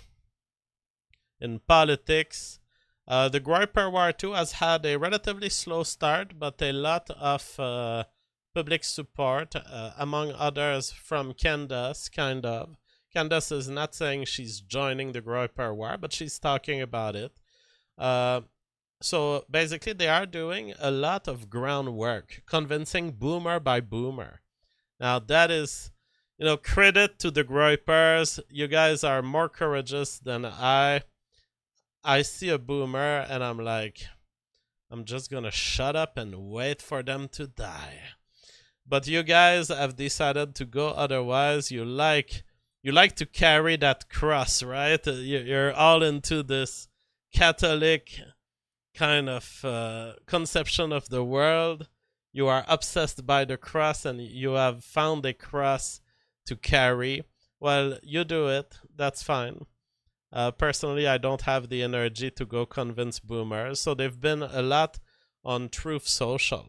in politics. Uh, the Groyperwar two has had a relatively slow start, but a lot of uh, public support, uh, among others from Candace, kind of. Candace is not saying she's joining the Groyperwar, but she's talking about it. Uh, so basically, they are doing a lot of groundwork, convincing boomer by boomer. Now, that is, you know, credit to the Groypers. You guys are more courageous than I. I see a boomer and I'm like, I'm just gonna shut up and wait for them to die. But you guys have decided to go otherwise. You like you like to carry that cross, right? You're all into this Catholic kind of uh, conception of the world. You are obsessed by the cross and you have found a cross to carry. Well, you do it. That's fine. Uh, personally, I don't have the energy to go convince boomers. So they've been a lot on Truth Social.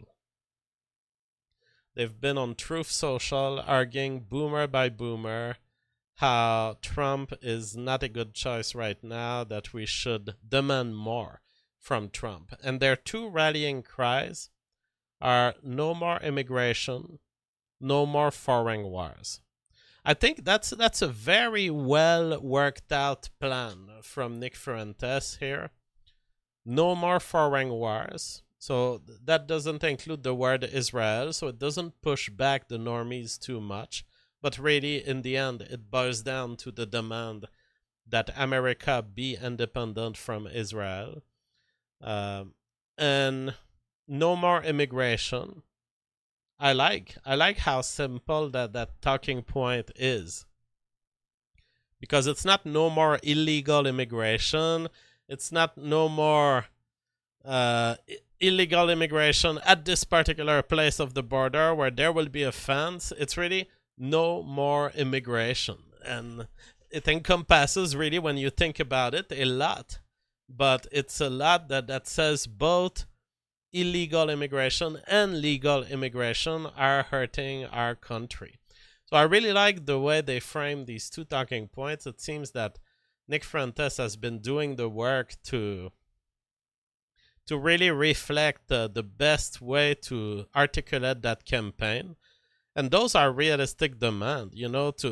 They've been on Truth Social arguing boomer by boomer how Trump is not a good choice right now, that we should demand more from Trump. And their two rallying cries are no more immigration, no more foreign wars. I think that's that's a very well worked out plan from Nick Fuentes here. No more foreign wars. So that doesn't include the word Israel, so it doesn't push back the normies too much. But really, in the end, it boils down to the demand that America be independent from Israel. Um, and no more immigration. I like I like how simple that, that talking point is. Because it's not no more illegal immigration. It's not no more uh, illegal immigration at this particular place of the border where there will be a fence. It's really no more immigration. And it encompasses, really, when you think about it, a lot. But it's a lot that, that says both illegal immigration and legal immigration are hurting our country. So I really like the way they frame these two talking points. It seems that Nick Fuentes has been doing the work to to really reflect uh, the best way to articulate that campaign. And those are realistic demands, you know, to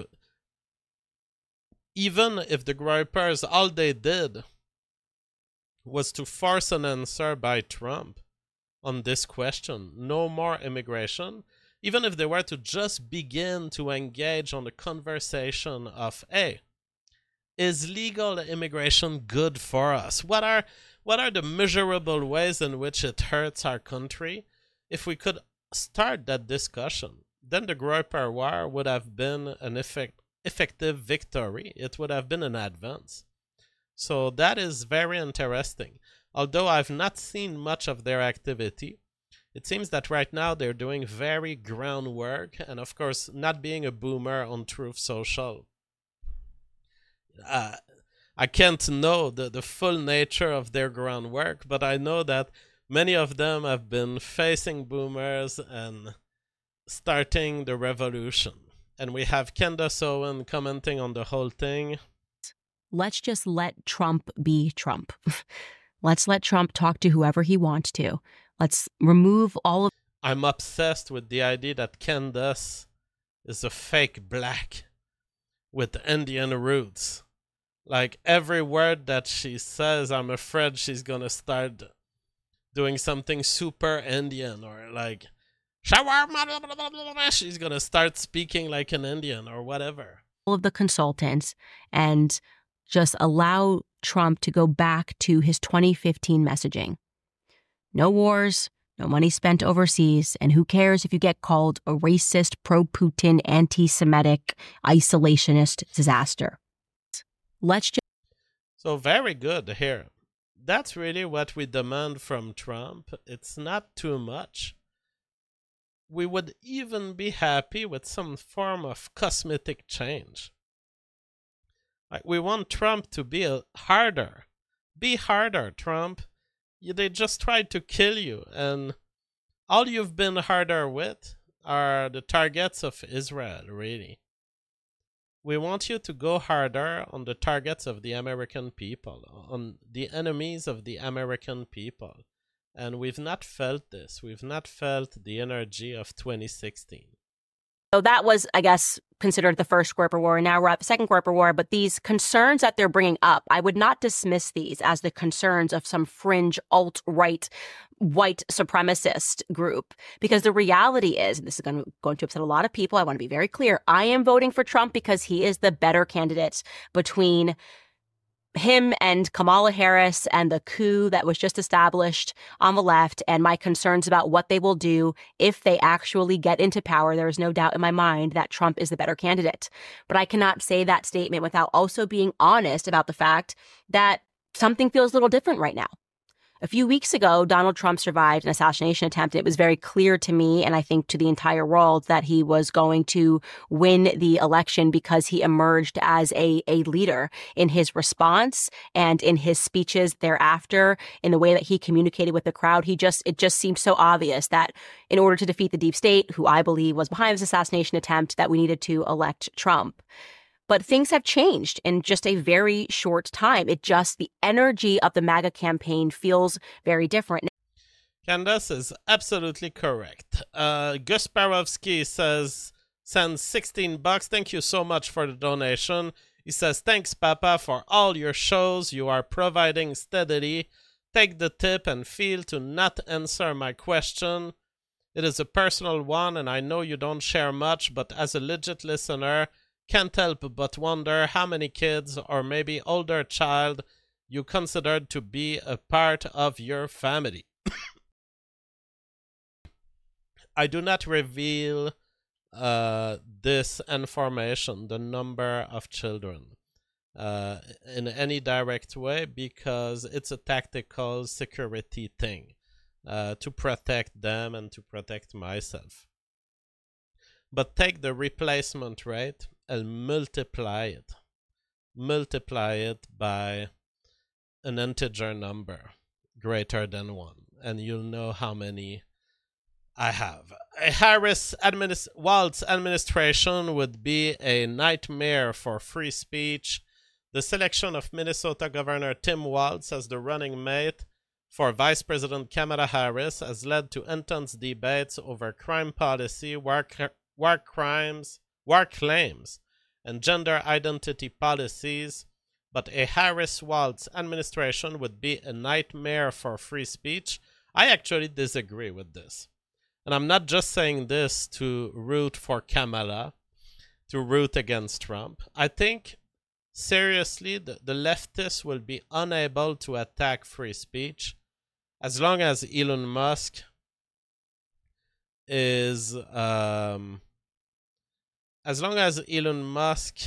even if the Groypers, all they did was to force an answer by Trump on this question, no more immigration, even if they were to just begin to engage on the conversation of, hey, is legal immigration good for us? What are what are the measurable ways in which it hurts our country? If we could start that discussion, then the Groyper War would have been an effect, effective victory. It would have been an advance. So that is very interesting. Although I've not seen much of their activity, it seems that right now they're doing very groundwork, and of course, not being a boomer on Truth Social, uh, I can't know the, the full nature of their groundwork, but I know that many of them have been facing boomers and starting the revolution. And we have Candace Owen commenting on the whole thing. Let's just let Trump be Trump. Let's let Trump talk to whoever he wants to. Let's remove all of... I'm obsessed with the idea that Candace is a fake black with Indian roots. Like, every word that she says, I'm afraid she's gonna start doing something super Indian, or like, shawarma, she's gonna start speaking like an Indian or whatever. All of the consultants and just allow Trump to go back to his twenty fifteen messaging. No wars, no money spent overseas, and who cares if you get called a racist, pro-Putin, anti-Semitic, isolationist disaster. Let's just... So very good here. That's really what we demand from Trump. It's not too much. We would even be happy with some form of cosmetic change. Like, we want Trump to be a harder. Be harder, Trump. You, they just tried to kill you, and all you've been harder with are the targets of Israel, really. We want you to go harder on the targets of the American people, on the enemies of the American people. And we've not felt this. We've not felt the energy of twenty sixteen. So that was, I guess, considered the first Groyper War, and now we're at the second Groyper War. But these concerns that they're bringing up, I would not dismiss these as the concerns of some fringe alt-right white supremacist group, because the reality is, and this is going to, going to upset a lot of people, I want to be very clear, I am voting for Trump because he is the better candidate between him and Kamala Harris and the coup that was just established on the left, and my concerns about what they will do if they actually get into power. There is no doubt in my mind that Trump is the better candidate. But I cannot say that statement without also being honest about the fact that something feels a little different right now. A few weeks ago, Donald Trump survived an assassination attempt. It was very clear to me, and I think to the entire world, that he was going to win the election because he emerged as a, a leader in his response and in his speeches thereafter, in the way that he communicated with the crowd. He just, it just seemed so obvious that in order to defeat the deep state, who I believe was behind this assassination attempt, that we needed to elect Trump. But things have changed in just a very short time. It just, the energy of the MAGA campaign feels very different. Candace is absolutely correct. Uh, Gusparovsky says, sends sixteen bucks. Thank you so much for the donation. He says, thanks, Papa, for all your shows you are providing steadily. Take the tip and feel to not answer my question. It is a personal one, and I know you don't share much, but as a legit listener, can't help but wonder how many kids or maybe older child you considered to be a part of your family. I do not reveal uh, this information, the number of children, uh, in any direct way, because it's a tactical security thing uh, to protect them and to protect myself. But take the replacement rate and multiply it. Multiply it by an integer number greater than one. and you'll know how many I have. A Harris administ- Walz administration would be a nightmare for free speech. The selection of Minnesota Governor Tim Walz as the running mate for Vice President Kamala Harris has led to intense debates over crime policy, war, war crimes, war claims, and gender identity policies. But a Harris-Walz administration would be a nightmare for free speech. I actually disagree with this. And I'm not just saying this to root for Kamala, to root against Trump. I think, seriously, the, the leftists will be unable to attack free speech as long as Elon Musk is... Um, as long as Elon Musk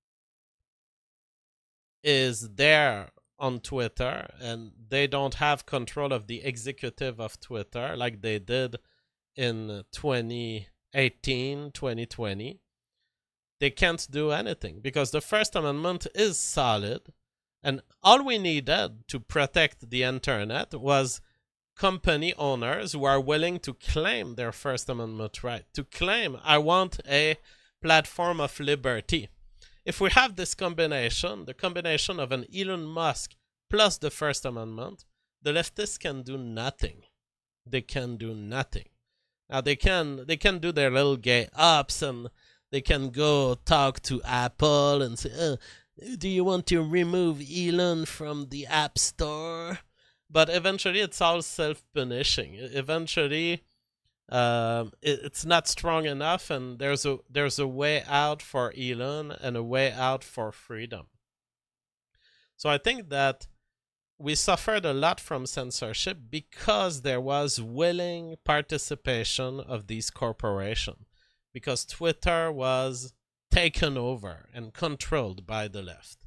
is there on Twitter and they don't have control of the executive of Twitter like they did in twenty eighteen, twenty twenty, they can't do anything because the First Amendment is solid, and all we needed to protect the internet was company owners who are willing to claim their First Amendment right, to claim, I want a platform of liberty. If we have this combination, the combination of an Elon Musk plus the First Amendment, the leftists can do nothing. They can do nothing. Now they can they can do their little gay ups and they can go talk to Apple and say, oh, do you want to remove Elon from the App Store? But eventually it's all self-punishing. Eventually um, it, it's not strong enough, and there's a there's a way out for Elon and a way out for freedom. So I think that we suffered a lot from censorship because there was willing participation of these corporations, because Twitter was taken over and controlled by the left.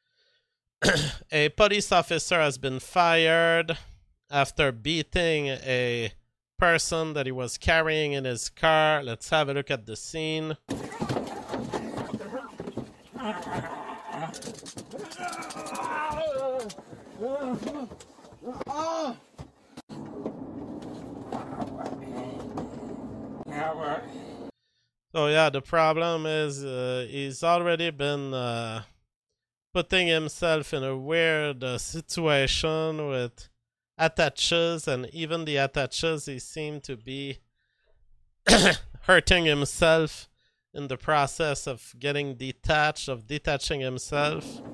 A police officer has been fired after beating a person that he was carrying in his car. Let's have a look at the scene. So yeah, the problem is uh, he's already been uh, putting himself in a weird uh, situation with attaches, and even the attaches, he seemed to be hurting himself in the process of getting detached, of detaching himself.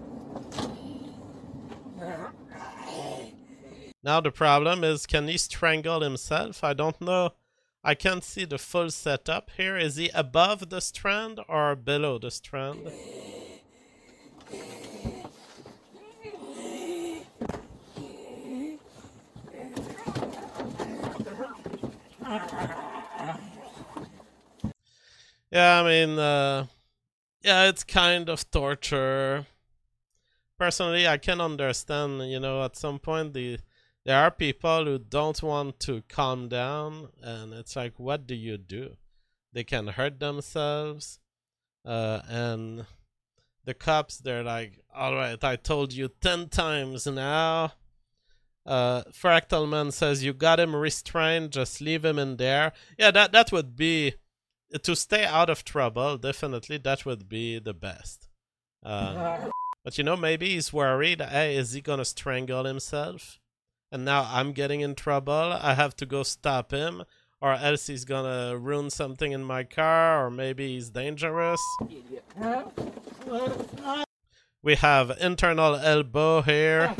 Now the problem is, can he strangle himself? I don't know. I can't see the full setup here. Is he above the strand or below the strand? Yeah, I mean, uh, yeah, it's kind of torture. Personally, I can understand, you know, at some point the there are people who don't want to calm down, and it's like, what do you do? They can hurt themselves, uh, and the cops, they're like, all right, I told you ten times now. Uh, Fractal Man says, you got him restrained, just leave him in there. Yeah, that, that would be, to stay out of trouble, definitely, that would be the best. Uh, but, you know, maybe he's worried, hey, is he gonna strangle himself? And now I'm getting in trouble. I have to go stop him, or else he's gonna ruin something in my car, or maybe he's dangerous. We have internal elbow here.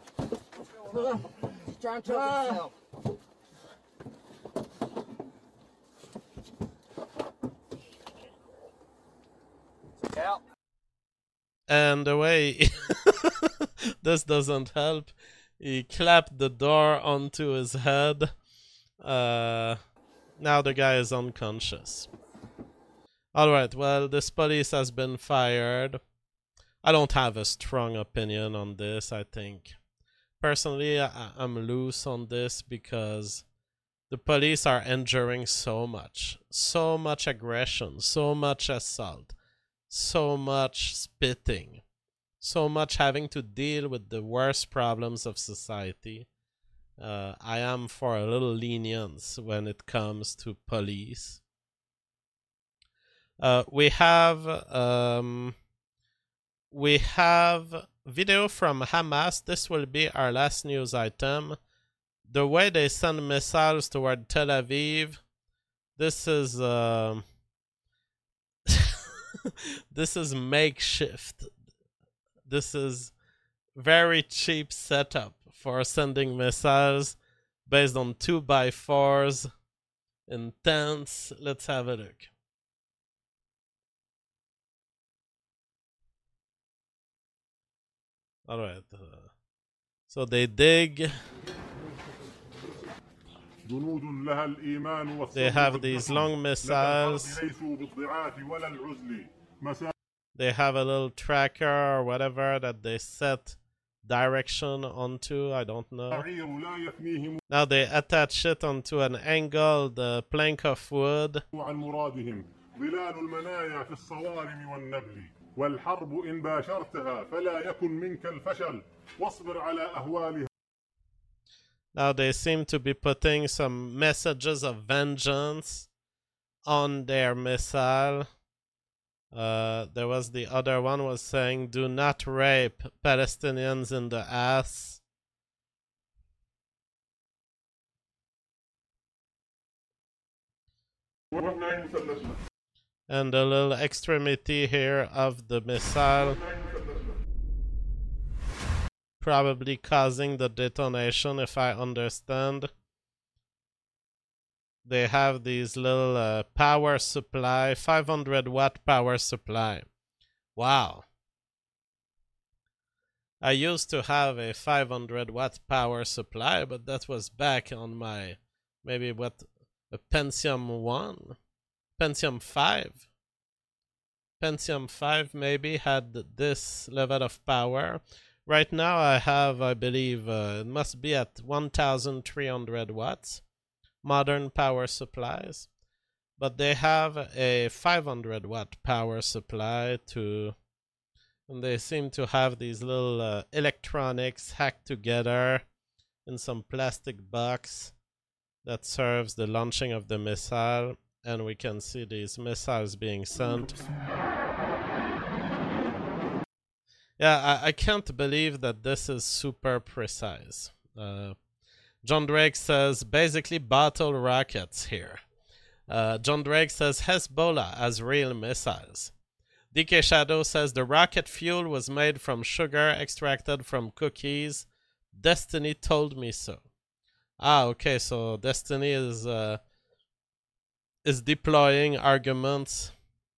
And the way this doesn't help. He clapped the door onto his head. Uh, now the guy is unconscious. Alright, well, this police has been fired. I don't have a strong opinion on this, I think. Personally, I I'm loose on this because the police are enduring so much. So much aggression, so much assault, so much spitting. So much having to deal with the worst problems of society. Uh, I am for a little lenience when it comes to police. Uh, we have um, we have video from Hamas. This will be our last news item. The way they send missiles toward Tel Aviv. This is uh, this is makeshift. This is very cheap setup for sending missiles based on two by fours in tents. Let's have a look. All right. Uh, so they dig. They have these long missiles. They have a little tracker or whatever that they set direction onto. I don't know. Now they attach it onto an angled uh, plank of wood. والحرب إن باشرتها فلا يكن منك الفشل واصبر على أهوالها. Now they seem to be putting some messages of vengeance on their missile. Uh, there was the other one was saying, "Do not rape Palestinians in the ass." And a little extremity here of the missile, probably causing the detonation, if I understand. They have these little uh, power supply, five hundred watt power supply. Wow. I used to have a five hundred watt power supply, but that was back on my, maybe what, a Pentium one? Pentium five. Pentium five maybe had this level of power. Right now I have, I believe, uh, it must be at one thousand three hundred watts. Modern power supplies. But they have a five hundred watt power supply to... And they seem to have these little uh, electronics hacked together in some plastic box that serves the launching of the missile. And we can see these missiles being sent. Yeah, I, I can't believe that this is super precise. Uh, John Drake says, basically bottle rockets here. Uh, John Drake says, Hezbollah has real missiles. D K Shadow says, the rocket fuel was made from sugar extracted from cookies. Destiny told me so. Ah, okay, so Destiny is... Uh, is deploying arguments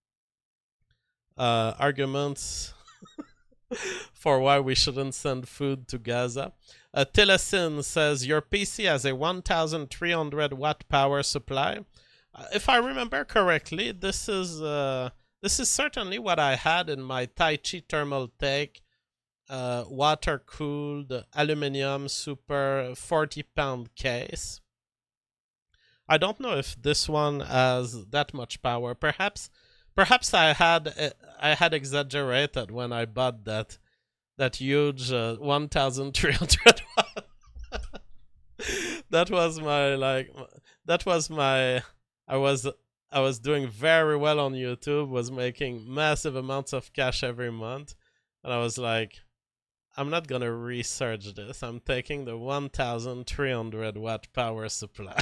uh, arguments for why we shouldn't send food to Gaza. Uh, Tilasin says, your P C has a one thousand three hundred watt power supply. Uh, if I remember correctly, this is uh, this is certainly what I had in my Tai Chi Thermal Take uh, water-cooled aluminum super forty pound case. I don't know if this one has that much power. Perhaps, perhaps I had uh, I had exaggerated when I bought that that huge uh, one thousand three hundred. That was my like. That was my. I was I was doing very well on YouTube. Was making massive amounts of cash every month, and I was like, I'm not gonna research this. I'm taking the one thousand three hundred watt power supply.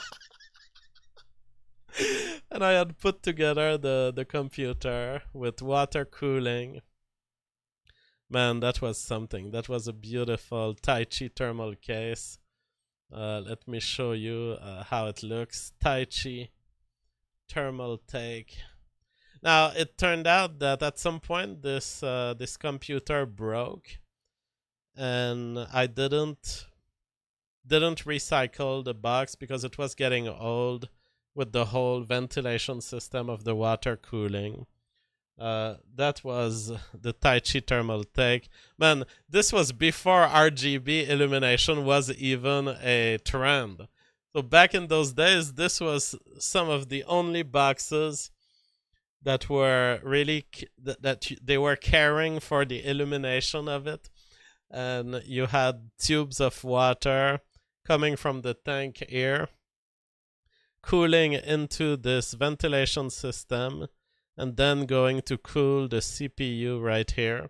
And I had put together the, the computer with water cooling. Man, that was something. That was a beautiful Tai Chi thermal case. Uh, let me show you uh, how it looks. Tai Chi Thermal Take. Now, it turned out that at some point this uh, this computer broke. And I didn't didn't recycle the box because it was getting old. With the whole ventilation system of the water cooling. Uh, that was the Tai Chi Thermal Take. Man, this was before R G B illumination was even a trend. So back in those days, this was some of the only boxes that were really, that, that they were caring for the illumination of it. And you had tubes of water coming from the tank here, cooling into this ventilation system, and then going to cool the C P U right here.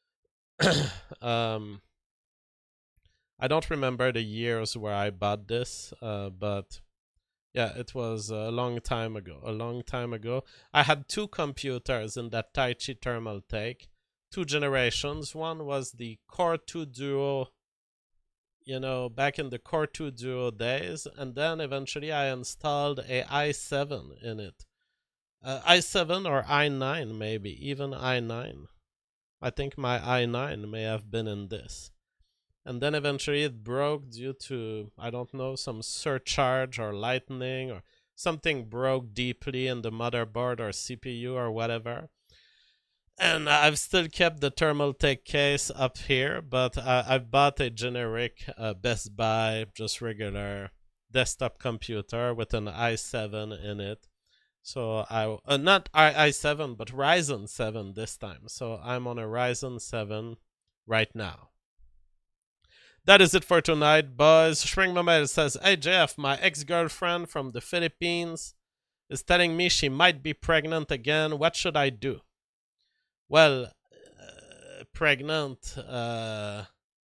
um, I don't remember the years where I bought this, uh, but yeah, it was a long time ago. A long time ago. I had two computers in that Taichi thermal take, two generations. One was the Core two Duo, you know, back in the Core two Duo days, and then eventually I installed a i seven in it. Uh, i seven or i nine maybe, even i nine. I think my i nine may have been in this. And then eventually it broke due to, I don't know, some surcharge or lightning or something broke deeply in the motherboard or C P U or whatever. And I've still kept the Thermaltake case up here, but I, I've bought a generic uh, Best Buy, just regular desktop computer with an i seven in it. So I, uh, not i seven, but Ryzen seven this time. So I'm on a Ryzen seven right now. That is it for tonight, boys. Shrink Mamel says, hey Jeff, my ex-girlfriend from the Philippines is telling me she might be pregnant again. What should I do? Well, uh, pregnant, uh,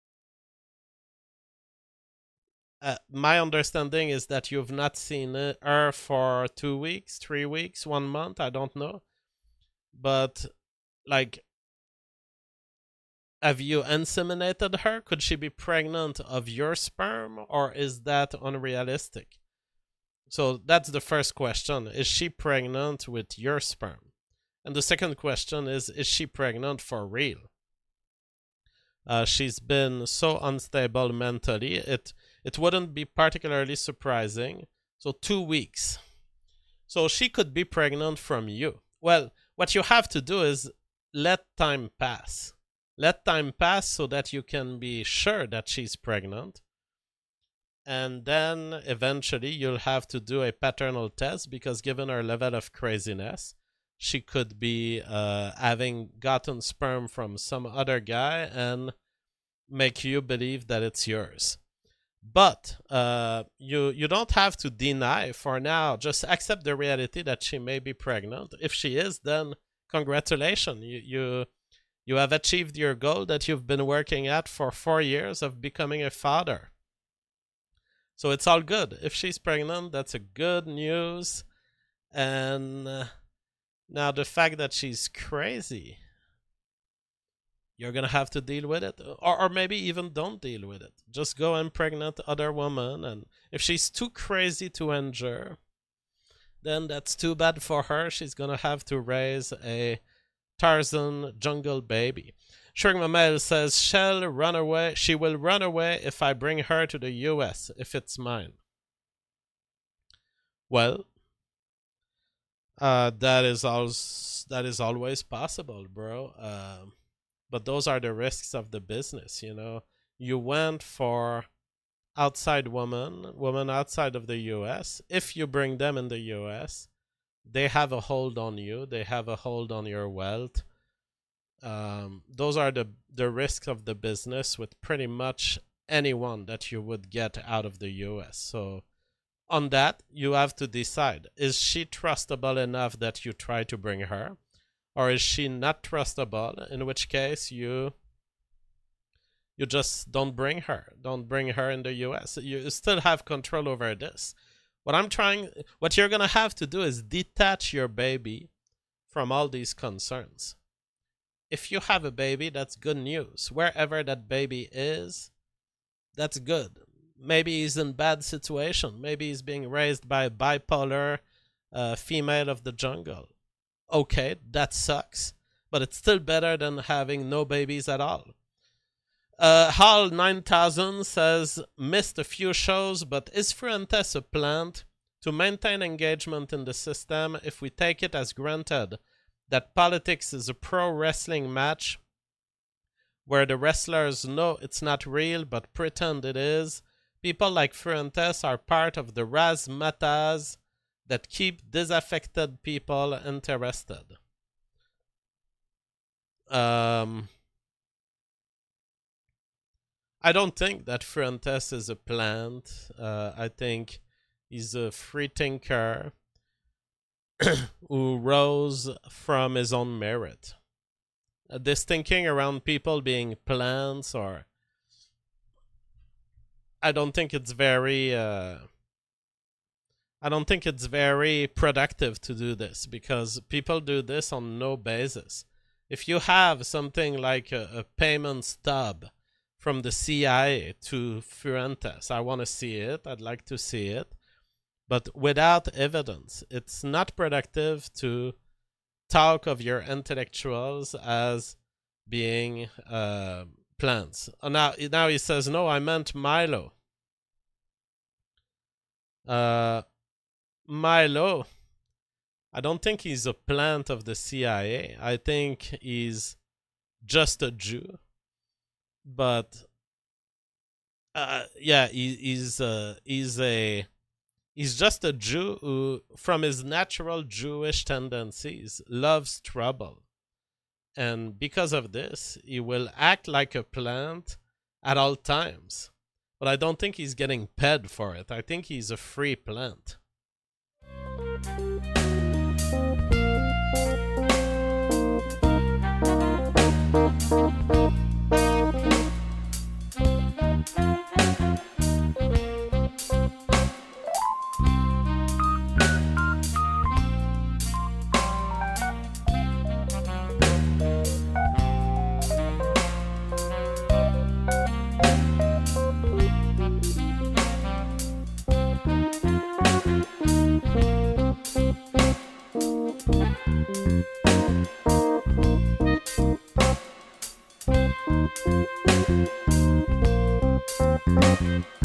uh, my understanding is that you've not seen her for two weeks, three weeks, one month, I don't know. But, like, have you inseminated her? Could she be pregnant of your sperm, or is that unrealistic? So that's the first question. Is she pregnant with your sperm? And the second question is, is she pregnant for real? Uh, she's been so unstable mentally, it, it wouldn't be particularly surprising. So two weeks. So she could be pregnant from you. Well, what you have to do is let time pass. Let time pass so that you can be sure that she's pregnant. And then eventually you'll have to do a paternal test, because given her level of craziness, she could be uh, having gotten sperm from some other guy and make you believe that it's yours. But uh, you, you don't have to deny for now. Just accept the reality that she may be pregnant. If she is, then congratulations. You... you You have achieved your goal that you've been working at for four years of becoming a father. So it's all good. If she's pregnant, that's a good news. And uh, now the fact that she's crazy, you're going to have to deal with it. Or, or maybe even don't deal with it. Just go and pregnant other woman. And if she's too crazy to endure, then that's too bad for her. She's going to have to raise a Tarzan jungle baby. Shrink Mamel says, she'll run away. She will run away if I bring her to the U S, if it's mine. Well, uh, that is al- that is always possible, bro. Uh, but those are the risks of the business, you know. You went for outside women, women outside of the U S. If you bring them in the U S, they have a hold on you. They have a hold on your wealth. Um, those are the, the risks of the business with pretty much anyone that you would get out of the U S. So on that, you have to decide. Is she trustable enough that you try to bring her? Or is she not trustable? In which case, you you just don't bring her. Don't bring her in the U S. You still have control over this. What I'm trying, what you're going to have to do is detach your baby from all these concerns. If you have a baby, that's good news. Wherever that baby is, that's good. Maybe he's in bad situation. Maybe he's being raised by a bipolar uh, female of the jungle. Okay, that sucks. But it's still better than having no babies at all. Uh, Hal nine thousand says, missed a few shows, but is Fuentes a plant to maintain engagement in the system if we take it as granted that politics is a pro wrestling match where the wrestlers know it's not real but pretend it is? People like Fuentes are part of the razzmatazz that keep disaffected people interested. Um... I don't think that Fuentes is a plant. Uh, I think he's a free thinker who rose from his own merit. Uh, this thinking around people being plants, or I don't think it's very. Uh, I don't think it's very productive to do this, because people do this on no basis. If you have something like a, a payment stub from the C I A to Fuentes, I want to see it. I'd like to see it. But without evidence, it's not productive to talk of your intellectuals as being uh, plants. Oh, now, now he says, no, I meant Milo. Uh, Milo, I don't think he's a plant of the C I A. I think he's just a Jew. But, uh, yeah, he, he's, uh, he's a... He's just a Jew who, from his natural Jewish tendencies, loves trouble. And because of this, he will act like a plant at all times. But I don't think he's getting paid for it. I think he's a free plant. Thank you.